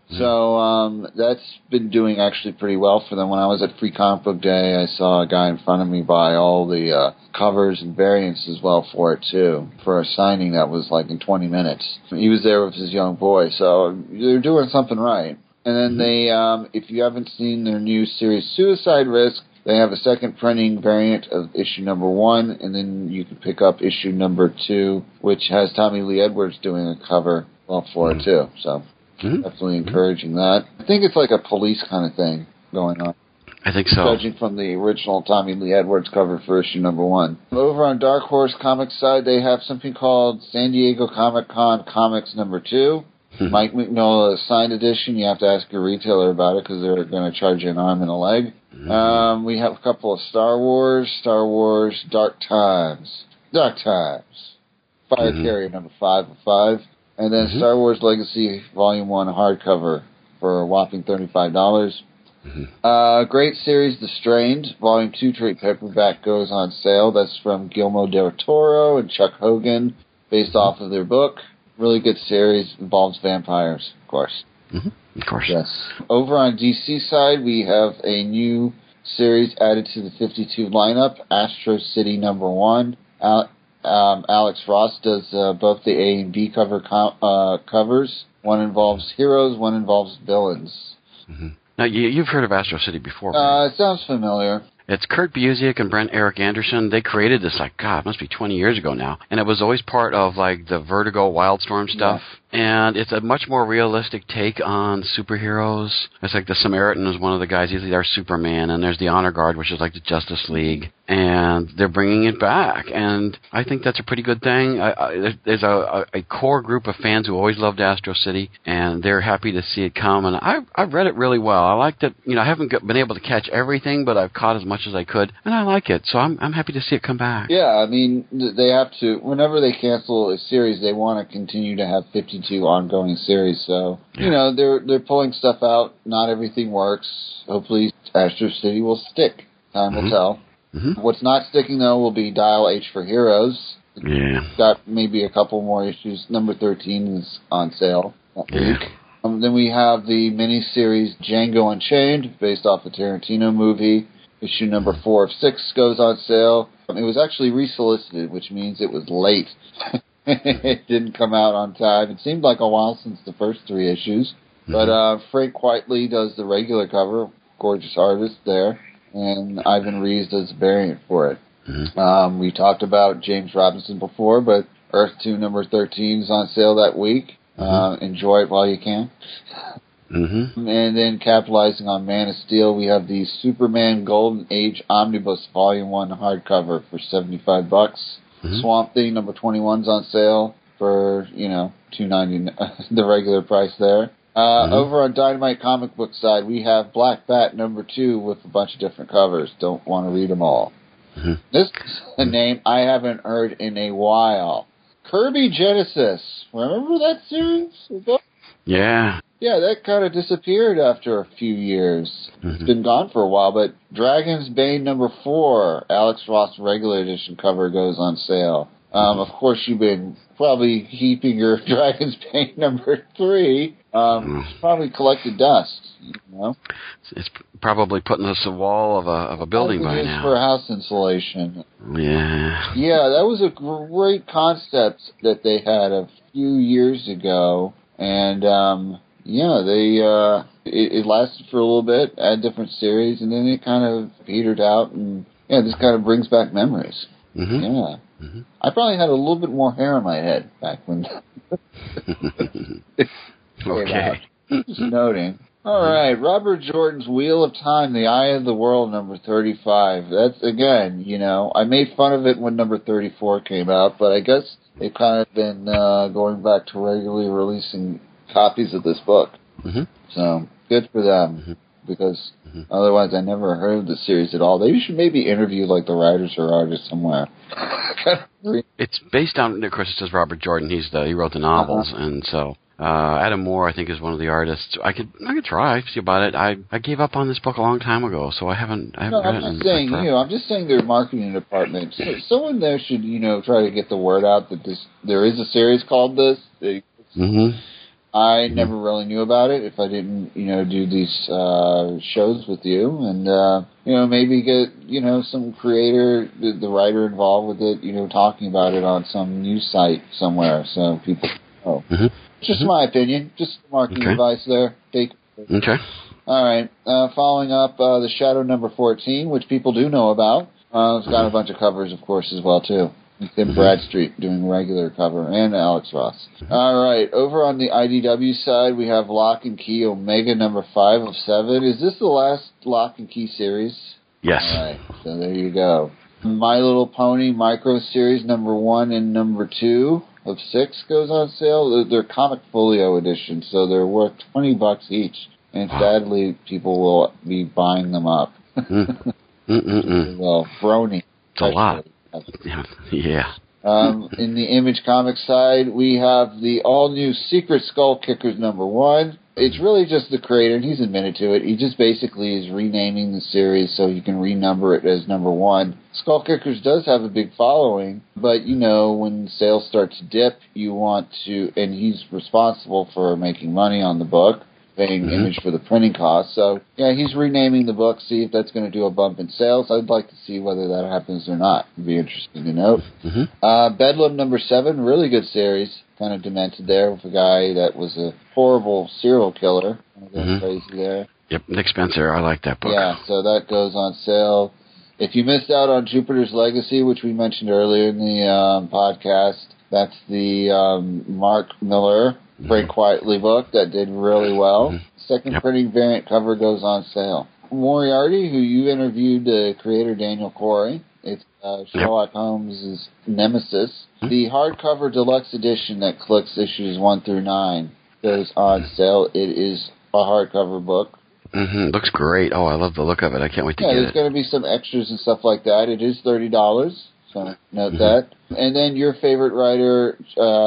So that's been doing actually pretty well for them. When I was at Free Comic Book Day, I saw a guy in front of me buy all the covers and variants as well for it, too, for a signing that was like in 20 minutes. He was there with his young boy, so they're doing something right. And then they, if you haven't seen their new series Suicide Risk, they have a second printing variant of issue number 1, and then you can pick up issue number 2, which has Tommy Lee Edwards doing a cover for it, too. So definitely encouraging that. I think it's like a police kind of thing going on. I think so. Judging from the original Tommy Lee Edwards cover for issue number 1. Over on Dark Horse Comics side, they have something called San Diego Comic-Con Comics number 2. Mike Mignola signed edition. You have to ask your retailer about it because they're going to charge you an arm and a leg. We have a couple of Star Wars Dark Times, Fire Carrier number 5 of 5, and then Star Wars Legacy Volume 1 hardcover for a whopping $35. Great series, The Strained, Volume 2 trade paperback goes on sale. That's from Guillermo del Toro and Chuck Hogan, based off of their book. Really good series, involves vampires, of course. Of course. Yes. Over on DC side, we have a new series added to the 52 lineup, Astro City number 1. Alex Ross does both the A and B covers. One involves heroes, one involves villains. Now, you've heard of Astro City before, right? It sounds familiar. It's Kurt Busiek and Brent Eric Anderson. They created this, it must be 20 years ago now. And it was always part of, the Vertigo Wildstorm stuff. Yeah. And it's a much more realistic take on superheroes. It's like the Samaritan is one of the guys. He's our Superman. And there's the Honor Guard, which is like the Justice League. And they're bringing it back. And I think that's a pretty good thing. There's a core group of fans who always loved Astro City. And they're happy to see it come. And I've read it really well. I liked it. I haven't been able to catch everything, but I've caught as much as I could. And I like it. So I'm happy to see it come back. Yeah, I mean, they have to. Whenever they cancel a series, they want to continue to have 52 ongoing series. So, they're pulling stuff out. Not everything works. Hopefully, Astro City will stick. Time will tell. What's not sticking, though, will be Dial H for Heroes. Yeah. Got maybe a couple more issues. Number 13 is on sale that week. Then we have the miniseries Django Unchained, based off the Tarantino movie. Issue number 4 of 6 goes on sale. It was actually resolicited, which means it was late. It didn't come out on time. It seemed like a while since the first 3 issues. But Frank Quitely does the regular cover, gorgeous artist there, and Ivan Reis does the variant for it. We talked about James Robinson before, but Earth 2 number 13 is on sale that week. Enjoy it while you can. And then capitalizing on Man of Steel, we have the Superman Golden Age Omnibus Volume 1 hardcover for $75. Swamp Thing number 21's on sale for, $2.99, the regular price there. Over on Dynamite comic book side, we have Black Bat number 2 with a bunch of different covers. Don't want to read them all. This is a name I haven't heard in a while. Kirby Genesis. Remember that series? Yeah. Yeah, that kind of disappeared after a few years. It's been gone for a while, but Dragon's Bane number 4, Alex Ross regular edition cover goes on sale. Of course, you've been probably heaping your Dragon's Bane number 3. It's probably collected dust, It's probably putting us a wall of a building by now. For house insulation. Yeah. Yeah, that was a great concept that they had a few years ago, and it lasted for a little bit, had different series, and then it kind of petered out, and this kind of brings back memories. Yeah. I probably had a little bit more hair on my head back when. Okay. Just noting. All right, Robert Jordan's Wheel of Time, The Eye of the World, number 35. That's, again, I made fun of it when number 34 came out, but I guess they've kind of been going back to regularly releasing copies of this book. So, good for them, because otherwise I never heard of the series at all. They should maybe interview, the writers or artists somewhere. It's based on, of course, it says Robert Jordan. He wrote the novels, and so... Adam Moore, I think, is one of the artists. I could try, see about it. I gave up on this book a long time ago, so I haven't read it. I'm just saying their marketing department. Someone there should, try to get the word out that there is a series called this. I never really knew about it if I didn't, do these shows with you, and maybe get some creator, the writer involved with it, talking about it on some news site somewhere, so people know. Mm-hmm. Just my opinion, just marketing advice there. Okay. All right. Following up, the Shadow number 14, which people do know about. It's got a bunch of covers, of course, as well too. Tim Bradstreet doing regular cover, and Alex Ross. All right, over on the IDW side, we have Lock and Key Omega number 5 of 7. Is this the last Lock and Key series? Yes. All right, so there you go. My Little Pony Micro Series number 1 and number 2 of 6 goes on sale. They're Comic Folio editions, so they're worth $20 each, and sadly, people will be buying them up. Well, Brony. It's a lot. Yeah. In the Image Comics side, we have the all-new Secret Skull Kickers number 1. It's really just the creator, and he's admitted to it. He just basically is renaming the series so he can renumber it as number 1. Skull Kickers does have a big following, but, when sales start to dip, you want to, and he's responsible for making money on the book, paying Image for the printing costs. So, yeah, he's renaming the book, see if that's going to do a bump in sales. I'd like to see whether that happens or not. It'd be interesting to note. Bedlam number 7, really good series. Kind of demented there with a guy that was a horrible serial killer. Crazy there. Yep, Nick Spencer. I like that book. Yeah, so that goes on sale. If you missed out on Jupiter's Legacy, which we mentioned earlier in the podcast, that's the Mark Miller Break Quietly book that did really well. Second printing variant cover goes on sale. Moriarty, who you interviewed, the creator Daniel Corey. It's Sherlock Holmes' nemesis. The hardcover deluxe edition that collects issues 1 through 9 goes on sale. It is a hardcover book. Looks great. Oh, I love the look of it. I can't wait to get it. Yeah, there's going to be some extras and stuff like that. It is $30, so note that. And then your favorite writer,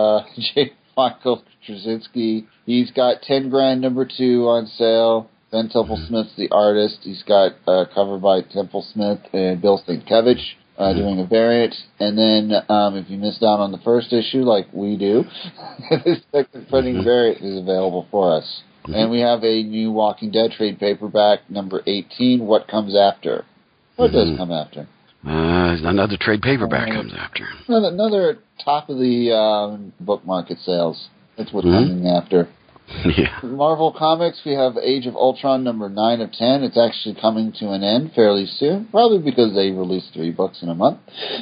J. Michael Straczynski, he's got 10 Grand number 2 on sale. Ben Templesmith's the artist. He's got a cover by Templesmith and Bill Sienkiewicz doing a variant. And then if you missed out on the first issue, like we do, the second printing variant is available for us. And we have a new Walking Dead trade paperback, number 18, What Comes After. What does come after? Another trade paperback comes after. Another top of the book market sales. That's what's coming after. Yeah. Marvel Comics, we have Age of Ultron number 9 of 10. It's actually coming to an end fairly soon, probably because they released 3 books in a month.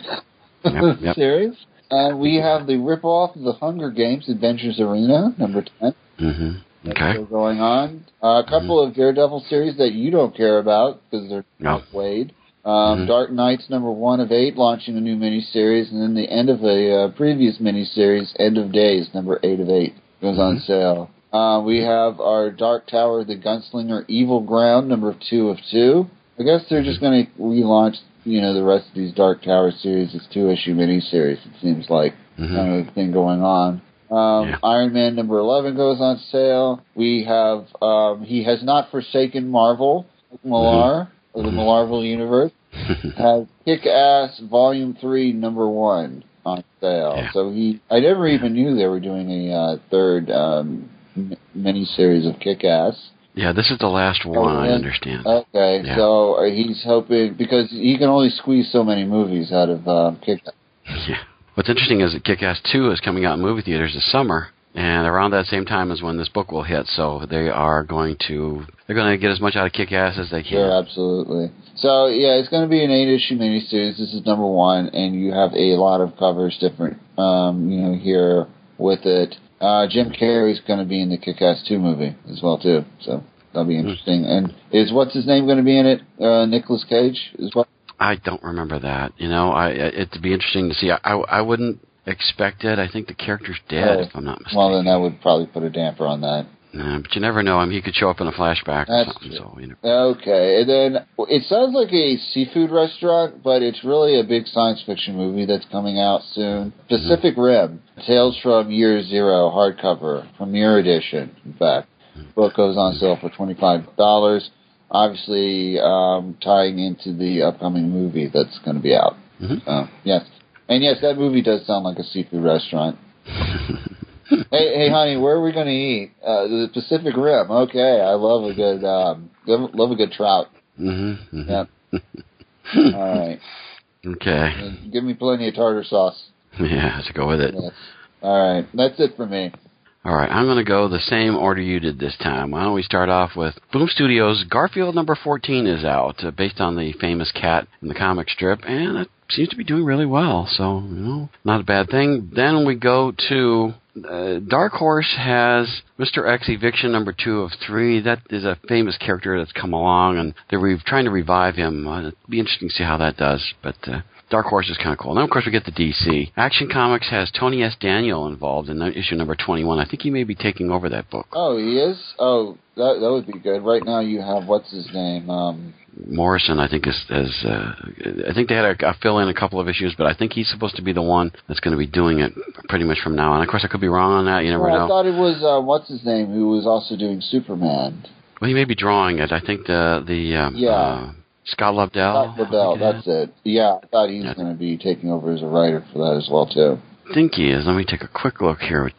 Yep. Series. And we have the ripoff of the Hunger Games Adventures Arena number 10. Okay. Still going on. A couple of Daredevil series that you don't care about because they're not Wade. Dark Knights number 1 of 8, launching a new miniseries, and then the end of a previous miniseries, End of Days number 8 of 8, goes on sale. We have our Dark Tower, the Gunslinger, Evil Ground, number 2 of 2. I guess they're just going to relaunch, the rest of these Dark Tower series as 2-issue miniseries, it seems like. Kind of thing going on. Iron Man number 11 goes on sale. We have, He Has Not Forsaken Marvel, Millar, of the Marvel Universe, has Kick-Ass Volume 3, number 1 on sale. Yeah. So I never even knew they were doing a third miniseries of Kick-Ass. Yeah, this is the last one, I understand. Okay, so he's hoping, because he can only squeeze so many movies out of Kick-Ass. Yeah. What's interesting is that Kick-Ass 2 is coming out in movie theaters this summer, and around that same time is when this book will hit, so they're going to get as much out of Kick-Ass as they can. Sure, absolutely. So, yeah, it's going to be an 8-issue miniseries. This is number 1, and you have a lot of covers different, here with it. Jim Carrey's going to be in the Kick-Ass 2 movie as well, too, so that'll be interesting. And is what's-his-name going to be in it? Nicolas Cage is what? I don't remember that. It'd be interesting to see. I wouldn't expect it. I think the character's dead, if I'm not mistaken. Well, then that would probably put a damper on that. But you never know. He could show up in a flashback or something. True. So, okay, and then it sounds like a seafood restaurant, but it's really a big science fiction movie that's coming out soon. Pacific Rim, Tales from Year Zero, hardcover, premiere edition, in fact. Book goes on sale for $25. Obviously, tying into the upcoming movie that's going to be out. Yes. And yes, that movie does sound like a seafood restaurant. Hey, honey, where are we going to eat? The Pacific Rim. Okay, I love a good trout. Mm-hmm. Yep. All right. Okay. Give me plenty of tartar sauce. Yeah, let's go with it. Yes. All right, that's it for me. All right, I'm going to go the same order you did this time. Why don't we start off with Boom Studios' Garfield number 14 is out, based on the famous cat in the comic strip, and it seems to be doing really well, so, not a bad thing. Then we go to Dark Horse has Mr. X Eviction number 2 of 3. That is a famous character that's come along, and they're trying to revive him. It'd be interesting to see how that does, but Dark Horse is kind of cool. Then, of course, we get the DC. Action Comics has Tony S. Daniel involved in issue number 21. I think he may be taking over that book. Oh, he is? Oh, that would be good. Right now you have, what's his name? Morrison, I think, I think they had a fill-in a couple of issues, but I think he's supposed to be the one that's going to be doing it pretty much from now on. Of course, I could be wrong on that. You never know. I thought it was, what's his name, who was also doing Superman. Well, he may be drawing it. I think Scott Lobdell. Scott Lobdell, that's it. Yeah, I thought he was going to be taking over as a writer for that as well, too. I think he is. Let me take a quick look here.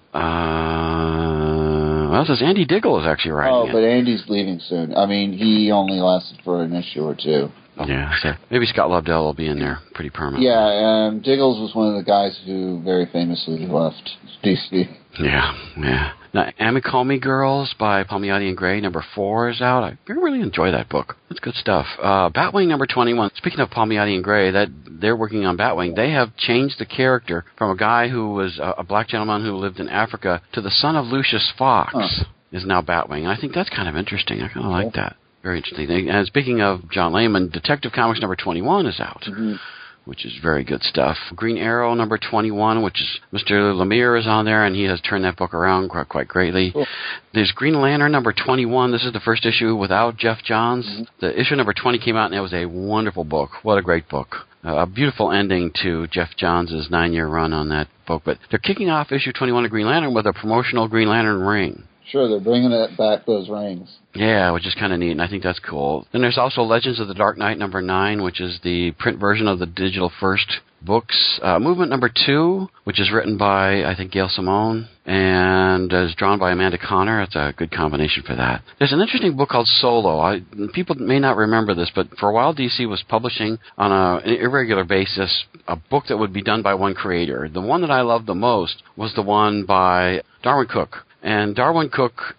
Well, it says Andy Diggle is actually writing it. Oh, but Andy's leaving soon. I mean, he only lasted for an issue or two. Yeah, so maybe Scott Lobdell will be in there pretty permanently. Yeah, Diggles was one of the guys who very famously left DC. Yeah. Now, Amikomi Girls by Palmiotti and Gray, number 4 is out. I really enjoy that book. That's good stuff. Batwing number 21. Speaking of Palmiotti and Gray, that they're working on Batwing. They have changed the character from a guy who was a black gentleman who lived in Africa to the son of Lucius Fox is now Batwing. And I think that's kind of interesting. I kind of like that. Very interesting. And speaking of John Layman, Detective Comics number 21 is out. Mm-hmm. Which is very good stuff. Green Arrow number 21, which is Mr. Lemire is on there, and he has turned that book around quite greatly. Cool. There's Green Lantern number 21. This is the first issue without Jeff Johns. Mm-hmm. The issue number 20 came out, and it was a wonderful book. What a great book. A beautiful ending to Jeff Johns' 9-year run on that book. But they're kicking off issue 21 of Green Lantern with a promotional Green Lantern ring. Sure, they're bringing it back, those rings. Yeah, which is kind of neat, and I think that's cool. Then there's also Legends of the Dark Knight number 9, which is the print version of the Digital First books. Movement number 2, which is written by, I think, Gail Simone, and is drawn by Amanda Connor. It's a good combination for that. There's an interesting book called Solo. People may not remember this, but for a while DC was publishing on an irregular basis a book that would be done by one creator. The one that I loved the most was the one by Darwin Cook. And Darwin Cook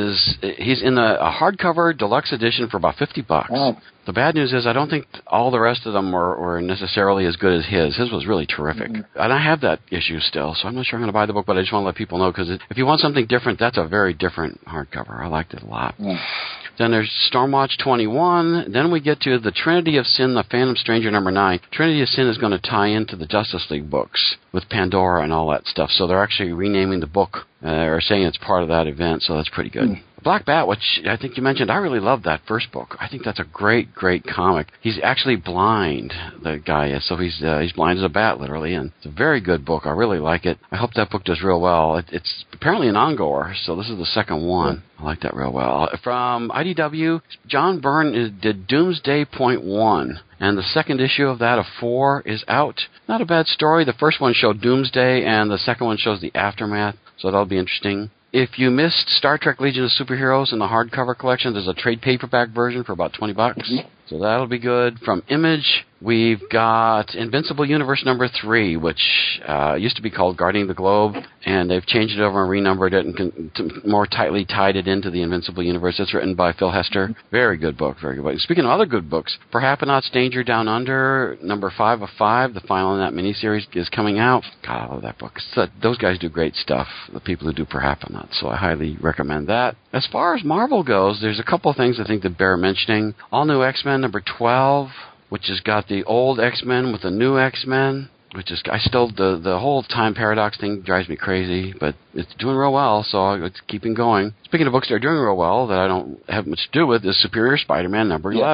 he's in a hardcover deluxe edition for about $50. Oh. The bad news is I don't think all the rest of them were necessarily as good as his. His was really terrific. Mm-hmm. And I have that issue still, so I'm not sure I'm going to buy the book, but I just want to let people know, because if you want something different, that's a very different hardcover. I liked it a lot. Mm. Then there's Stormwatch 21. Then we get to the Trinity of Sin, the Phantom Stranger number 9. Trinity of Sin is going to tie into the Justice League books with Pandora and all that stuff. So they're actually renaming the book or saying it's part of that event, so that's pretty good. Mm. Black Bat, which I think you mentioned, I really love that first book. I think that's a great, great comic. He's actually blind, the guy is, so he's blind as a bat, literally, and it's a very good book. I really like it. I hope that book does real well. It's apparently an ongoer, so this is the second one. I like that real well. From IDW, John Byrne did Doomsday Point 1. And the second issue of that, of 4, is out. Not a bad story. The first one showed Doomsday, and the second one shows the aftermath, so that'll be interesting. If you missed Star Trek Legion of Superheroes in the hardcover collection, there's a trade paperback version for about $20. Mm-hmm. So that'll be good. From Image, we've got Invincible Universe number 3, which used to be called Guarding the Globe, and they've changed it over and renumbered it and more tightly tied it into the Invincible Universe. It's written by Phil Hester. Very good book, very good book. Speaking of other good books, For Happenauts Danger Down Under, number 5 of 5, the final in that miniseries, is coming out. God, I love that book. Those guys do great stuff, the people who do For Happenauts, so I highly recommend that. As far as Marvel goes, there's a couple of things I think that bear mentioning. All New X-Men number 12, which has got the old X-Men with the new X-Men, which is, the whole time paradox thing drives me crazy, but it's doing real well, so it's keeping going. Speaking of books that are doing real well that I don't have much to do with, is Superior Spider-Man number 11.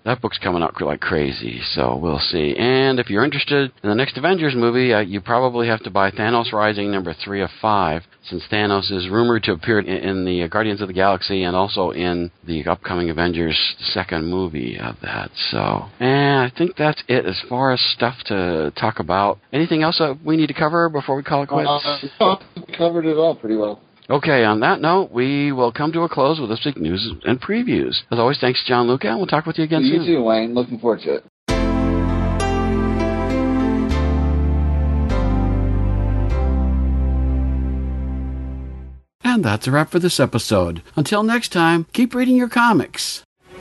that book's coming out like crazy, so we'll see. And if you're interested in the next Avengers movie, you probably have to buy Thanos Rising number 3 of 5, since Thanos is rumored to appear in the Guardians of the Galaxy and also in the upcoming Avengers second movie of that. So, and I think that's it as far as stuff to talk about. Anything else that we need to cover before we call it quits? We covered it all pretty well. Okay, on that note, we will come to a close with this week's news and previews. As always, thanks, John Luca, and we'll talk with you again soon. You too, Wayne. Looking forward to it. And that's a wrap for this episode. Until next time, keep reading your comics.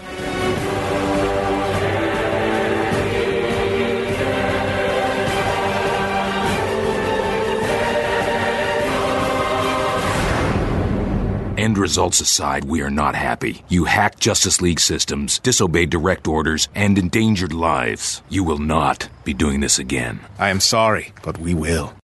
End results aside, we are not happy. You hacked Justice League systems, disobeyed direct orders, and endangered lives. You will not be doing this again. I am sorry, but we will.